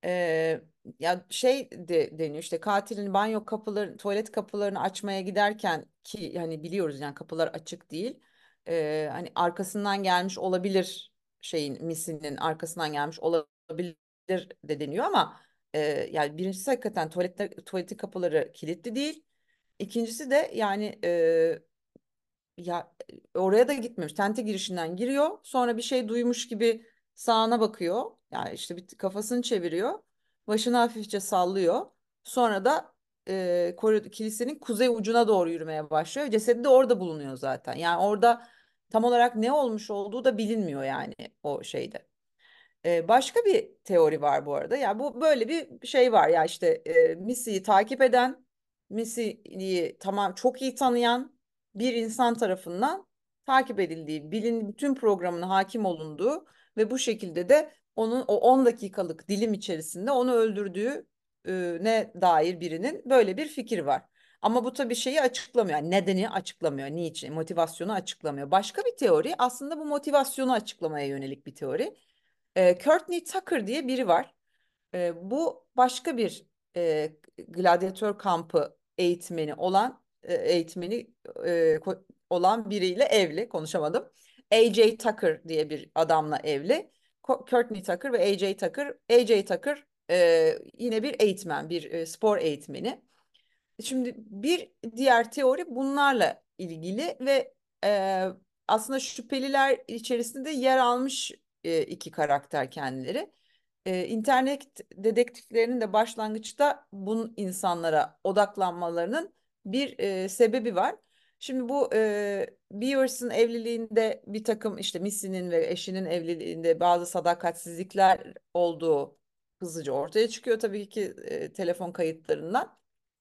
Speaker 2: Ee, ya şey de deniyor işte, katilin banyo kapıları, tuvalet kapılarını açmaya giderken, ki hani biliyoruz yani kapılar açık değil. Ee, hani arkasından gelmiş olabilir, şeyin, misinin arkasından gelmiş olabilir de deniyor ama e, yani birincisi hakikaten tuvaletler, tuvaletin kapıları kilitli değil. İkincisi de yani ya oraya da gitmemiş. Tente girişinden giriyor. Sonra bir şey duymuş gibi sağına bakıyor. Yani işte bir kafasını çeviriyor. Başını hafifçe sallıyor. Sonra da e, koridor, kilisenin kuzey ucuna doğru yürümeye başlıyor. Cesedi de orada bulunuyor zaten. Yani orada tam olarak ne olmuş olduğu da bilinmiyor yani o şeyde. Ee, başka bir teori var bu arada. Ya bu böyle bir şey var ya, işte e, Missy'yi takip eden, Missy'yi tamam çok iyi tanıyan bir insan tarafından takip edildiği, bilin bütün programına hakim olunduğu ve bu şekilde de onun o on dakikalık dilim içerisinde onu öldürdüğü e, ne dair birinin böyle bir fikir var. Ama bu tabii şeyi açıklamıyor. Yani nedeni açıklamıyor. Niçin? Motivasyonu açıklamıyor. Başka bir teori aslında bu motivasyonu açıklamaya yönelik bir teori. E, Courtney Tucker diye biri var. E, bu başka bir e, gladyatör kampı eğitmeni olan e, eğitmeni e, ko- olan biriyle evli. Konuşamadım. A J Tucker diye bir adamla evli. Co- Courtney Tucker ve A J Tucker. A J Tucker e, yine bir eğitmen, bir e, spor eğitmeni. Şimdi bir diğer teori bunlarla ilgili ve e, aslında şüpheliler içerisinde yer almış e, iki karakter kendileri. E, internet dedektiflerinin de başlangıçta bu insanlara odaklanmalarının bir e, sebebi var. Şimdi bu e, Beavers'ın evliliğinde bir takım, işte Missy'nin ve eşinin evliliğinde bazı sadakatsizlikler olduğu hızlıca ortaya çıkıyor tabii ki e, telefon kayıtlarından.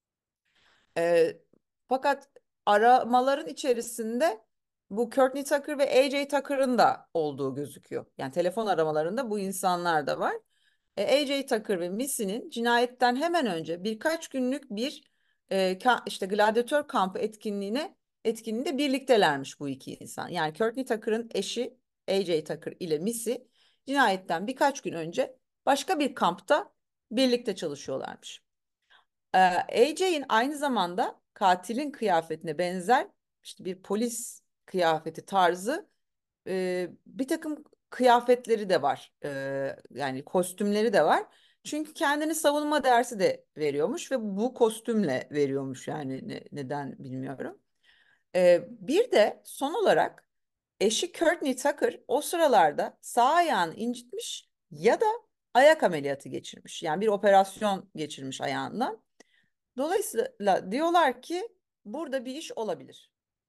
Speaker 2: Ee, fakat aramaların içerisinde bu Courtney Tucker ve A J Tucker'ın da olduğu gözüküyor. Yani telefon aramalarında bu insanlar da var. E, A J Tucker ve Missy'nin cinayetten hemen önce birkaç günlük bir e, ka- işte gladyatör kampı etkinliğine etkinliğinde birliktelermiş bu iki insan. Yani Courtney Tucker'ın eşi A J Tucker ile Missy cinayetten birkaç gün önce başka bir kampta birlikte çalışıyorlarmış. Ee, A J'in aynı zamanda katilin kıyafetine benzer işte bir polis kıyafeti tarzı e, bir takım kıyafetleri de var. Ee, yani kostümleri de var. Çünkü kendini savunma dersi de veriyormuş ve bu kostümle veriyormuş, yani ne- neden bilmiyorum. Ee, bir de son olarak eşi Courtney Tucker o sıralarda sağ ayağını incitmiş ya da ayak ameliyatı geçirmiş. Yani bir operasyon geçirmiş ayağından. Dolayısıyla diyorlar ki burada bir iş olabilir.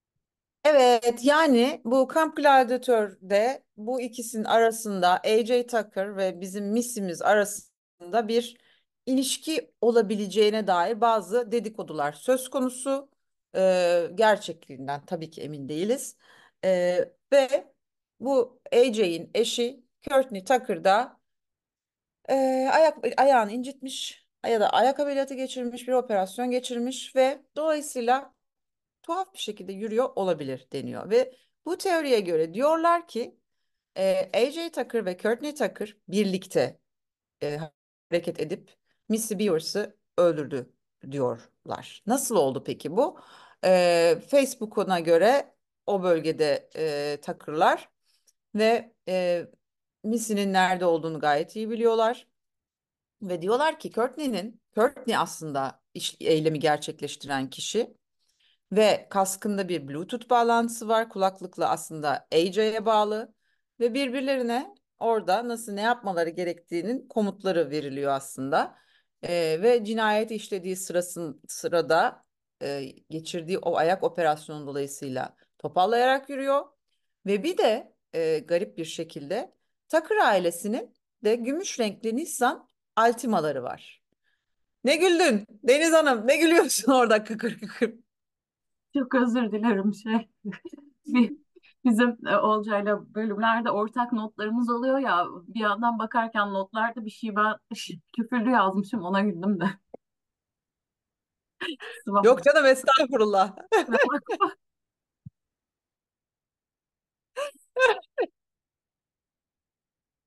Speaker 2: Evet, yani bu Camp Gladiator'de bu ikisinin arasında, A J Tucker ve bizim Missy'miz arasında bir ilişki olabileceğine dair bazı dedikodular söz konusu. Ee, gerçekliğinden tabii ki emin değiliz. Ee, ve bu A J'in eşi Courtney Tucker da e, ayak ayağını incitmiş ya da ayak ameliyatı geçirmiş, bir operasyon geçirmiş ve dolayısıyla tuhaf bir şekilde yürüyor olabilir deniyor. Ve bu teoriye göre diyorlar ki e, A J Tucker ve Courtney Tucker birlikte e, hareket edip Missy Beavers'ı öldürdü diyorlar. Nasıl oldu peki bu? E, Facebook'una göre o bölgede e, Tucker'lar ve e, Missy'nin nerede olduğunu gayet iyi biliyorlar. Ve diyorlar ki Courtney'nin, Courtney aslında iş, eylemi gerçekleştiren kişi. Ve kaskında bir Bluetooth bağlantısı var. Kulaklıkla aslında A J'ye bağlı. Ve birbirlerine orada nasıl ne yapmaları gerektiğinin komutları veriliyor aslında. Ee, ve cinayeti işlediği sırasın, sırada e, geçirdiği o ayak operasyonu dolayısıyla topallayarak yürüyor. Ve bir de e, garip bir şekilde Tucker ailesinin de gümüş renkli Nissan Altima'ları var. Ne güldün Deniz Hanım? Ne gülüyorsun orada kıkır kıkır?
Speaker 1: Çok özür dilerim şey. Bir, bizim e, Olcay'la bölümlerde ortak notlarımız oluyor ya, bir yandan bakarken notlarda bir şey ben küfürlü yazmışım, ona güldüm de. Kusura
Speaker 2: Yok canım, estağfurullah.
Speaker 1: bakma.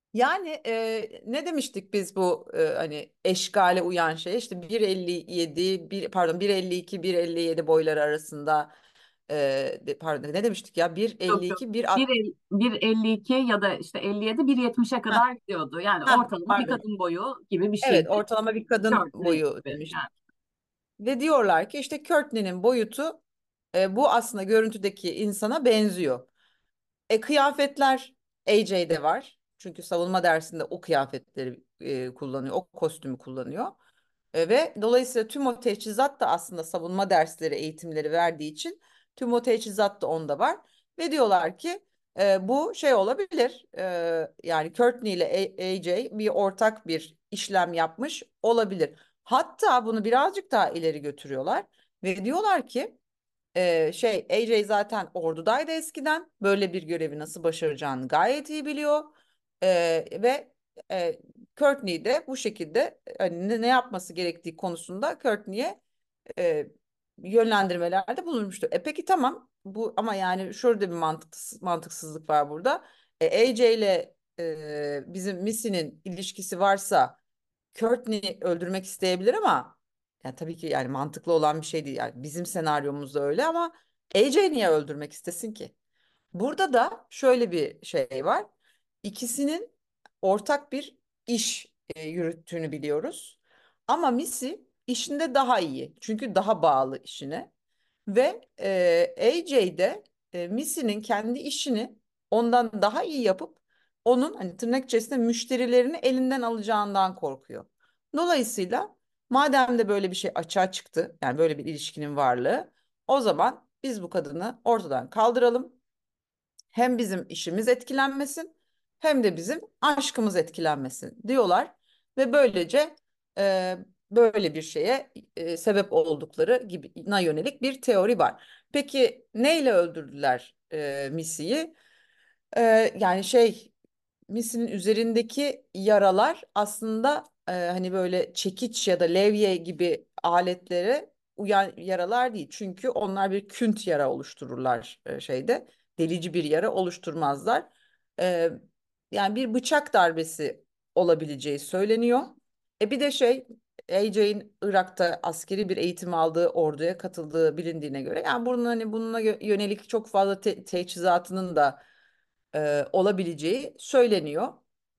Speaker 2: Yani e, ne demiştik biz bu e, hani eşkale uyan şey işte bir elli yedi bir pardon bir elli iki bir elli yedi boyları arasında e, de- pardon ne demiştik ya
Speaker 1: Yok yok.
Speaker 2: bir elli iki bir
Speaker 1: bir el- bir elli iki ya da işte elli yedi, bir yetmişe
Speaker 2: ha
Speaker 1: kadar gidiyordu. Yani
Speaker 2: ha
Speaker 1: ortalama bir
Speaker 2: pardon.
Speaker 1: kadın boyu gibi bir
Speaker 2: Evet,
Speaker 1: şeydi.
Speaker 2: ortalama bir kadın
Speaker 1: Courtney
Speaker 2: boyu
Speaker 1: gibi
Speaker 2: demiştik.
Speaker 1: yani.
Speaker 2: Ve diyorlar ki işte Courtney'nin boyutu e, bu aslında görüntüdeki insana benziyor. E, kıyafetler A J'de var. Çünkü savunma dersinde o kıyafetleri e, kullanıyor, o kostümü kullanıyor. E, ve dolayısıyla tüm o teçhizat da aslında savunma dersleri, eğitimleri verdiği için tüm o teçhizat da onda var. Ve diyorlar ki e, bu şey olabilir. E, yani Courtney ile A- AJ bir ortak bir işlem yapmış olabilir. Hatta bunu birazcık daha ileri götürüyorlar ve diyorlar ki ee, şey A J zaten ordudaydı eskiden. Böyle bir görevi nasıl başaracağını gayet iyi biliyor. Ee, ve e, Courtney de bu şekilde hani ne, ne yapması gerektiği konusunda Courtney'e e, yönlendirmelerde bulunmuştu. E peki tamam bu ama yani şurada bir mantıksız, mantıksızlık var burada. E, A J ile e, bizim Missy'nin ilişkisi varsa Courtney öldürmek isteyebilir ama ya tabii ki yani mantıklı olan bir şey değil. Yani bizim senaryomuzda öyle ama A J niye öldürmek istesin ki? Burada da şöyle bir şey var. İkisinin ortak bir iş e, yürüttüğünü biliyoruz. Ama Missy işinde daha iyi. Çünkü daha bağlı işine. Ve e, A J de e, Missy'nin kendi işini ondan daha iyi yapıp onun hani tırnak içerisinde müşterilerini elinden alacağından korkuyor. Dolayısıyla madem de böyle bir şey açığa çıktı, yani böyle bir ilişkinin varlığı, o zaman biz bu kadını ortadan kaldıralım. Hem bizim işimiz etkilenmesin, hem de bizim aşkımız etkilenmesin diyorlar ve böylece e, böyle bir şeye e, sebep oldukları gibine yönelik bir teori var. Peki neyle öldürdüler e, Missy'yi? E, yani şey Misinin üzerindeki yaralar aslında e, hani böyle çekiç ya da levye gibi aletlere uyan yaralar değil. Çünkü onlar bir künt yara oluştururlar e, şeyde. Delici bir yara oluşturmazlar. E, yani bir bıçak darbesi olabileceği söyleniyor. E bir de şey A J'in Irak'ta askeri bir eğitim aldığı orduya katıldığı bilindiğine göre yani bunun hani bununla yö- yönelik çok fazla te- teçhizatının da e, olabileceği söyleniyor.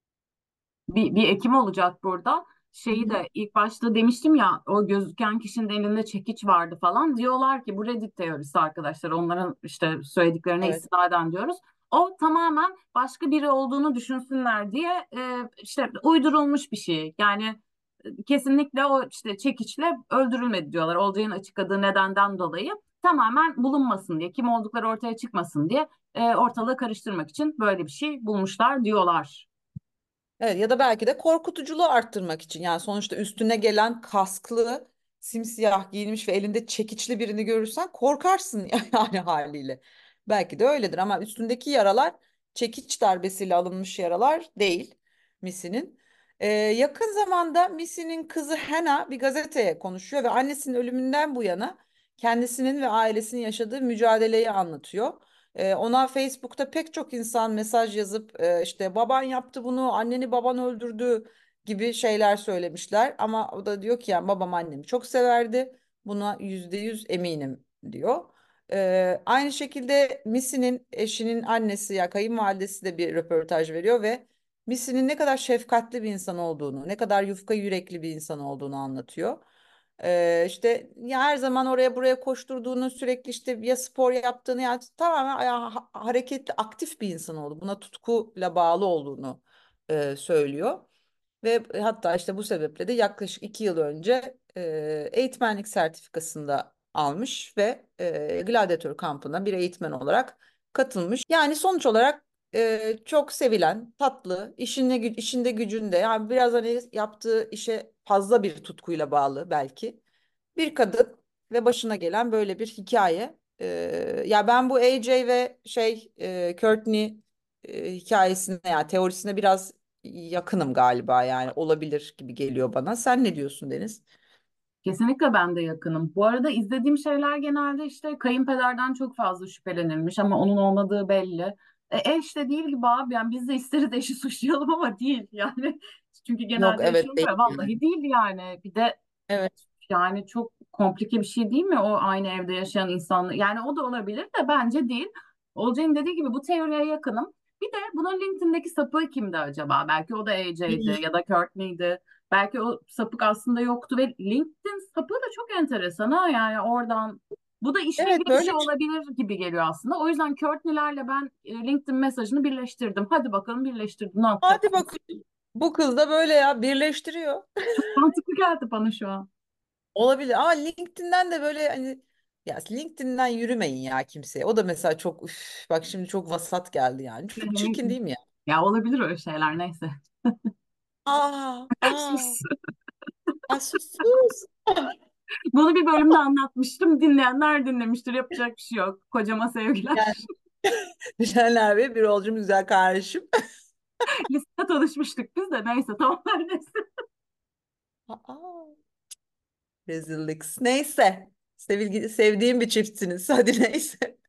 Speaker 1: Bir, bir ekim olacak burada.
Speaker 2: Hı
Speaker 1: Şeyi
Speaker 2: hı.
Speaker 1: de ilk başta demiştim ya, o gözüken kişinin elinde çekiç vardı falan. Diyorlar ki bu Reddit teorisi arkadaşlar. Onların işte söylediklerine
Speaker 2: Evet.
Speaker 1: istinaden diyoruz. O tamamen başka biri olduğunu düşünsünler diye e, işte uydurulmuş bir şey. Yani e, kesinlikle o işte çekiçle öldürülmedi diyorlar. Olcay'ın açıkladığı nedenden dolayı. Tamamen bulunmasın diye, kim oldukları ortaya çıkmasın diye e, ortalığı karıştırmak için böyle bir şey bulmuşlar diyorlar.
Speaker 2: Evet ya da belki de korkutuculuğu arttırmak için. Yani sonuçta üstüne gelen kasklı, simsiyah giyinmiş ve elinde çekiçli birini görürsen korkarsın yani haliyle. Belki de öyledir ama üstündeki yaralar çekiç darbesiyle alınmış yaralar değil Missy'nin. Ee, yakın zamanda Missy'nin kızı Hannah bir gazeteye konuşuyor ve annesinin ölümünden bu yana kendisinin ve ailesinin yaşadığı mücadeleyi anlatıyor. Ee, ona Facebook'ta pek çok insan mesaj yazıp e, işte baban yaptı bunu, anneni baban öldürdü gibi şeyler söylemişler. Ama o da diyor ki yani babam annemi çok severdi. Buna yüzde yüz eminim diyor. Ee, aynı şekilde Missy'nin eşinin annesi ya kayınvalidesi de bir röportaj veriyor ve Missy'nin ne kadar şefkatli bir insan olduğunu, ne kadar yufka yürekli bir insan olduğunu anlatıyor. Ee, işte ya her zaman oraya buraya koşturduğunu sürekli işte ya spor yaptığını yani tamamen ya, ha- hareketli aktif bir insan oldu. Buna tutkuyla bağlı olduğunu e, söylüyor. Ve hatta işte bu sebeple de yaklaşık iki yıl önce e, eğitmenlik sertifikasını da almış ve e, gladyatör kampına bir eğitmen olarak katılmış. Yani sonuç olarak e, çok sevilen, tatlı, işinde, gü- işinde gücünde yani biraz hani yaptığı işe fazla bir tutkuyla bağlı belki. Bir kadın ve başına gelen böyle bir hikaye. E, ya ben bu A J ve şey e, Courtney e, hikayesine ya teorisine biraz yakınım galiba yani olabilir gibi geliyor bana. Sen ne diyorsun Deniz?
Speaker 1: Kesinlikle ben de yakınım. Bu arada izlediğim şeyler genelde işte kayınpederden çok fazla şüphelenilmiş ama onun olmadığı belli. E, e işte değil gibi abi, yani biz de isteriz eşi suçlayalım ama değil yani. Çünkü
Speaker 2: Yok,
Speaker 1: genelde eş
Speaker 2: evet, değil
Speaker 1: olmuyor.
Speaker 2: yani.
Speaker 1: Vallahi değil yani. Bir de
Speaker 2: Evet.
Speaker 1: yani çok komplike bir şey değil mi o aynı evde yaşayan insanlar? Yani o da olabilir de bence değil. Olcay'ın dediği gibi bu teoriye yakınım. Bir de bunun LinkedIn'deki sapığı kimdi acaba? Belki o da A J'ydi ya da Courtney'di. Belki o sapık aslında yoktu ve LinkedIn sapığı da çok enteresan ha, yani oradan. Bu da işle
Speaker 2: Evet,
Speaker 1: ilgili bir
Speaker 2: böyle
Speaker 1: şey
Speaker 2: bir şey.
Speaker 1: olabilir gibi geliyor aslında. O yüzden Courtney'lerle ben e, LinkedIn mesajını birleştirdim. Hadi bakalım, birleştirdim. Ne
Speaker 2: Hadi
Speaker 1: yapacaksın?
Speaker 2: bak, bu kız da böyle ya, birleştiriyor.
Speaker 1: Mantıklı geldi bana şu an.
Speaker 2: Olabilir ama LinkedIn'den de böyle hani, ya LinkedIn'den yürümeyin ya kimseye. O da mesela çok üf, bak şimdi çok vasat geldi yani. Çok çirkin değil mi ya?
Speaker 1: Ya olabilir öyle şeyler, neyse.
Speaker 2: Aa, aa,
Speaker 1: Sus.
Speaker 2: aa, sus sus.
Speaker 1: Bunu bir bölümde anlatmıştım. Dinleyenler dinlemiştir. Yapacak bir şey yok. Kocama sevgiler.
Speaker 2: Yani Bilenler ve bir olcum güzel kardeşim.
Speaker 1: Listede tanışmıştık biz de. Neyse, tamam, her neyse.
Speaker 2: Aa, rezillik. Neyse. Sevgili, sevdiğim bir çiftsiniz. Hadi neyse.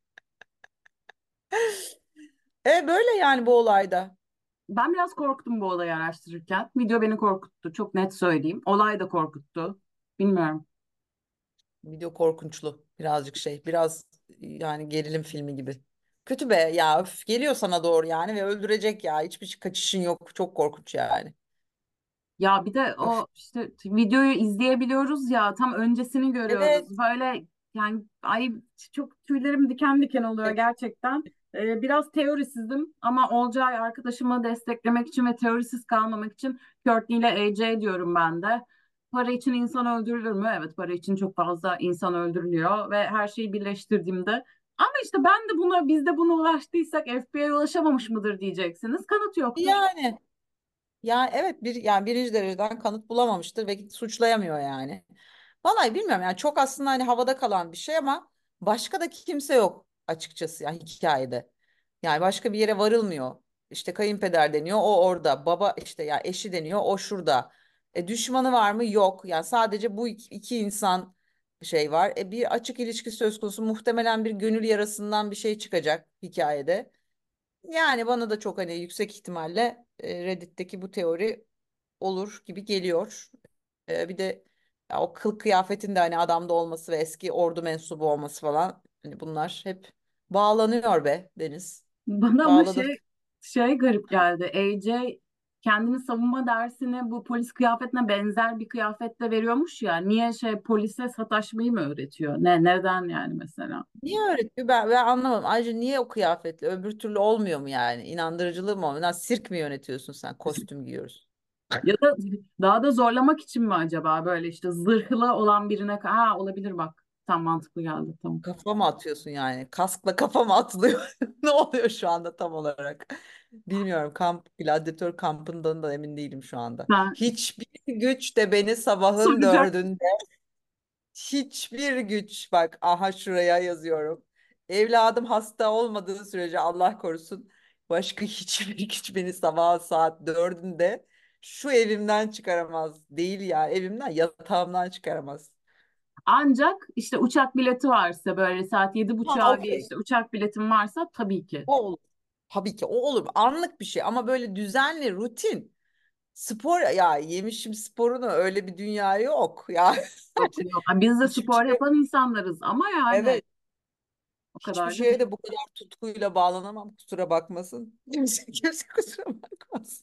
Speaker 2: E böyle yani bu olayda.
Speaker 1: Ben biraz korktum bu olayı araştırırken. Video beni korkuttu. Çok net söyleyeyim. Olay da korkuttu. Bilmiyorum.
Speaker 2: Video korkunçlu. Birazcık şey. Biraz yani gerilim filmi gibi. Kötü be ya. Üf, geliyor sana doğru yani ve öldürecek ya. Hiçbir şey- kaçışın yok. Çok korkunç yani.
Speaker 1: Ya bir de
Speaker 2: Öf.
Speaker 1: o işte videoyu izleyebiliyoruz ya, tam öncesini
Speaker 2: Evet.
Speaker 1: görüyoruz. Böyle yani, ay, çok tüylerim diken diken oluyor
Speaker 2: Evet.
Speaker 1: gerçekten. Ee, biraz teorisizim ama Olcay arkadaşımı desteklemek için ve teorisiz kalmamak için Courtney ile A J diyorum ben de. Para için insan öldürülür mü? Evet, para için çok fazla insan öldürülüyor ve her şeyi birleştirdiğimde, ama işte ben de buna, biz de buna ulaştıysak F B I'ye ulaşamamış mıdır diyeceksiniz. Kanıt yoktur.
Speaker 2: Yani. Ya evet, bir yani birinci dereceden kanıt bulamamıştır ve suçlayamıyor yani. Vallahi bilmiyorum yani, çok aslında hani havada kalan bir şey ama başka da kimse yok açıkçası yani hikayede. Yani başka bir yere varılmıyor. İşte kayınpeder deniyor, o orada. Baba işte, ya eşi deniyor, o şurada. E, düşmanı var mı? Yok. Yani sadece bu iki, iki insan şey var. E, bir açık ilişki söz konusu, muhtemelen bir gönül yarasından bir şey çıkacak hikayede. Yani bana da çok hani yüksek ihtimalle e, Reddit'teki bu teori olur gibi geliyor. E, bir de ya o kıl kıyafetin de hani adamda olması ve eski ordu mensubu olması falan, hani bunlar hep bağlanıyor be Deniz.
Speaker 1: Bana ama
Speaker 2: Bağlanır.
Speaker 1: şey şey garip geldi. A J kendini savunma dersini bu polis kıyafetine benzer bir kıyafetle veriyormuş ya. Niye şey, polise sataşmayı mı öğretiyor? Ne, neden yani mesela?
Speaker 2: Niye öğretiyor? Ben, ben anlamadım. Ayrıca niye o kıyafetle? Öbür türlü olmuyor mu yani? İnandırıcılığı mı olmuyor? Lan sirk mi yönetiyorsun sen? Kostüm giyiyoruz.
Speaker 1: Ya da daha da zorlamak için mi acaba, böyle işte zırhlı olan birine, ha olabilir bak. Tam mantıklı geldi, tamam.
Speaker 2: Kafa mı atıyorsun yani? Kaskla kafa mı atılıyor? Ne oluyor şu anda tam olarak? Bilmiyorum. Kamp, gladyatör kampından da emin değilim şu anda.
Speaker 1: Ben
Speaker 2: Hiçbir güç de beni sabahın
Speaker 1: soracak.
Speaker 2: dördünde, hiçbir güç, bak aha şuraya yazıyorum. Evladım hasta olmadığı sürece Allah korusun, başka hiçbir güç beni sabah saat dördünde şu evimden çıkaramaz. Değil ya, evimden, yatağımdan çıkaramaz.
Speaker 1: Ancak işte uçak bileti varsa, böyle saat yedi
Speaker 2: Ha,
Speaker 1: buçuğa bir
Speaker 2: okey.
Speaker 1: işte uçak biletim varsa tabii ki.
Speaker 2: O olur. Tabii ki o olur. Anlık bir şey ama böyle düzenli, rutin. Spor ya, yemişim sporunu, öyle bir dünya yok. Ya
Speaker 1: Yok yok. Yani biz de
Speaker 2: hiçbir
Speaker 1: spor
Speaker 2: şey,
Speaker 1: yapan insanlarız ama yani
Speaker 2: evet,
Speaker 1: o
Speaker 2: hiçbir
Speaker 1: kadar da
Speaker 2: şeye
Speaker 1: değil.
Speaker 2: de bu kadar tutkuyla bağlanamam, kusura bakmasın. Kimse, kimse kusura bakmasın.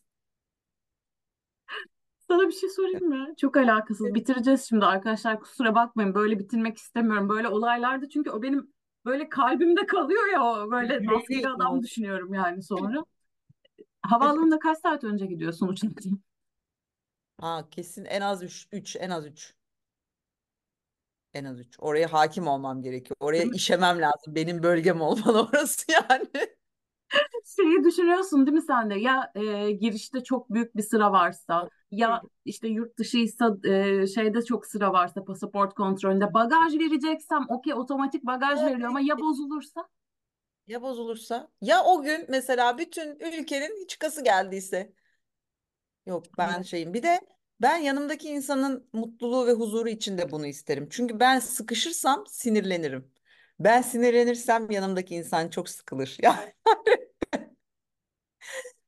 Speaker 1: Sana bir şey sorayım mı? Çok alakasız. Bitireceğiz şimdi arkadaşlar. Kusura bakmayın. Böyle bitirmek istemiyorum. Böyle olaylarda, çünkü o benim böyle kalbimde kalıyor ya, o böyle maskeli
Speaker 2: Yüreğine
Speaker 1: adam
Speaker 2: oldu.
Speaker 1: düşünüyorum yani sonra. Havaalanına kaç saat önce gidiyorsun uçakta?
Speaker 2: Ha, kesin en az üç üç en az üç en az üç. Oraya hakim olmam gerekiyor. Oraya
Speaker 1: Değil mi?
Speaker 2: işemem lazım. Benim bölgem olmalı orası yani.
Speaker 1: Şeyi düşünüyorsun değil mi sen de? Ya e, girişte çok büyük bir sıra varsa, ya işte yurt dışıysa e, şeyde çok sıra varsa, pasaport kontrolünde bagaj vereceksem okey, otomatik bagaj veriliyor ama ya bozulursa?
Speaker 2: Ya bozulursa? Ya o gün mesela bütün ülkenin çıkası geldiyse? Yok, ben
Speaker 1: Evet.
Speaker 2: şeyim. Bir de ben yanımdaki insanın mutluluğu ve huzuru için de bunu isterim. Çünkü ben sıkışırsam sinirlenirim. Ben sinirlenirsem yanımdaki insan çok sıkılır. Yani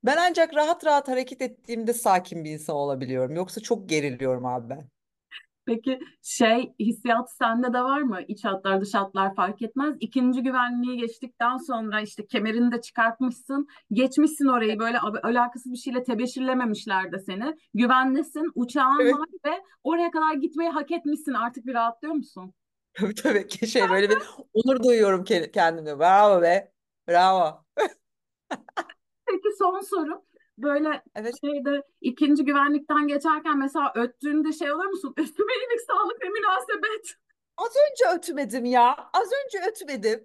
Speaker 2: Ben ancak rahat rahat hareket ettiğimde sakin bir insan olabiliyorum. Yoksa çok geriliyorum abi ben.
Speaker 1: Peki şey hissiyat sende de var mı? İç hatlar dış hatlar fark etmez. İkinci güvenliği geçtikten sonra işte kemerini de çıkartmışsın. Geçmişsin orayı böyle ab- alakasız bir şeyle tebeşirlememişler de seni. Güvendesin, uçağın
Speaker 2: Evet.
Speaker 1: var ve oraya kadar gitmeyi hak etmişsin. Artık bir rahatlıyor musun?
Speaker 2: Tabii tabii ki şey böyle bir onur duyuyorum ke- kendime. Bravo be. Bravo.
Speaker 1: Peki son soru. Böyle
Speaker 2: Evet.
Speaker 1: şeyde ikinci güvenlikten geçerken mesela öttüğünde şey olur musun? Üstüme iyilik, sağlık ve münasebet.
Speaker 2: Az önce ötmedim ya. Az önce ötmedim.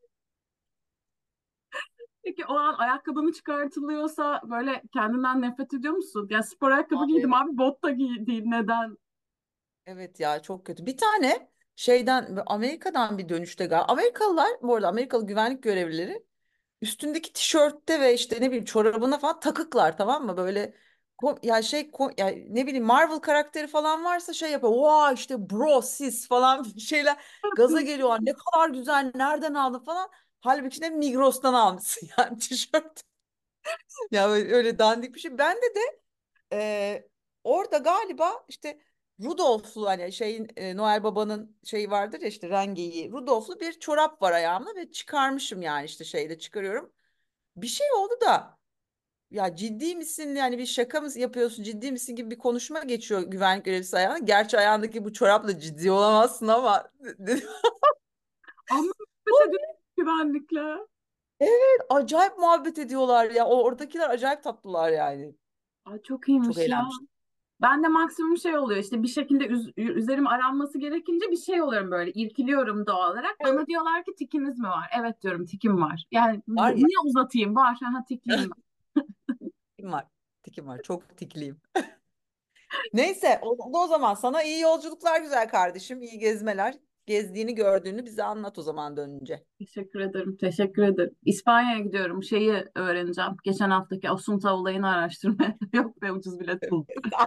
Speaker 1: Peki o an ayakkabını çıkartılıyorsa böyle kendinden nefret ediyor musun? Ya spor ayakkabı
Speaker 2: Abi
Speaker 1: giydim
Speaker 2: evet.
Speaker 1: abi, bot da giydim, neden?
Speaker 2: Evet ya çok kötü. Bir tane şeyden Amerika'dan bir dönüşte galiba. Amerikalılar bu arada Amerikalı güvenlik görevlileri üstündeki tişörtte ve işte ne bileyim çorabına falan takıklar tamam mı? Böyle ko- ya şey ko- ya ne bileyim Marvel karakteri falan varsa şey yapıyor. Vay işte bro sis falan bir şeyler gaza geliyorlar. Ne kadar güzel nereden aldın falan. Halbuki ne Migros'tan almışsın yani tişört. Ya öyle öyle dandik bir şey. Bende de ee, orada galiba işte Rudolf'lu hani şeyin e, Noel Baba'nın şeyi vardır ya işte rengeyi Rudolf'lu bir çorap var ayağımda ve çıkarmışım yani işte şeyde çıkarıyorum. Bir şey oldu da ya ciddi misin yani bir şaka mı yapıyorsun ciddi misin gibi bir konuşma geçiyor güvenlik görevlisi ayağına. Gerçi ayağındaki bu çorapla ciddi olamazsın ama dedim.
Speaker 1: Ama nefret ediyorum güvenlikle.
Speaker 2: Evet acayip muhabbet ediyorlar ya. O oradakiler acayip tatlılar yani.
Speaker 1: Ay çok
Speaker 2: Çok
Speaker 1: iyiymiş ya.
Speaker 2: eğlenmiş.
Speaker 1: Ben de maksimum şey oluyor işte bir şekilde üz üzerim aranması gerekince bir şey oluyorum böyle irkiliyorum doğal olarak. Bana
Speaker 2: Evet.
Speaker 1: diyorlar ki tikiniz mi var? Evet diyorum, tikim var. Yani
Speaker 2: Var ya
Speaker 1: niye uzatayım? Var. Ha, tikliyim.
Speaker 2: tikim var. Tikim var. Çok tikliyim. Neyse o, o zaman sana iyi yolculuklar güzel kardeşim. İyi gezmeler. Gezdiğini gördüğünü bize anlat o zaman dönünce.
Speaker 1: Teşekkür ederim, teşekkür ederim. İspanya'ya gidiyorum. Şeyi öğreneceğim. Geçen haftaki Asunta olayını araştırmaya. Yok be, ucuz bilet buldum.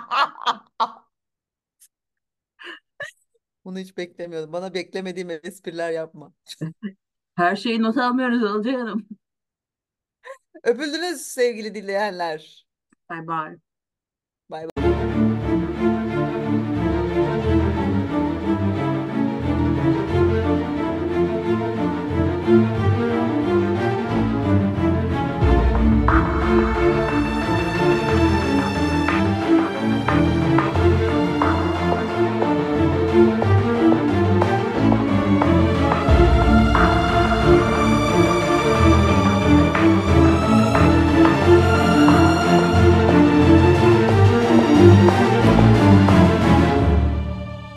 Speaker 2: Bunu hiç beklemiyordum. Bana beklemediğim espriler yapma.
Speaker 1: Her şeyi not almıyoruz Olcay Hanım.
Speaker 2: Öpüldünüz sevgili dinleyenler.
Speaker 1: Bye bye.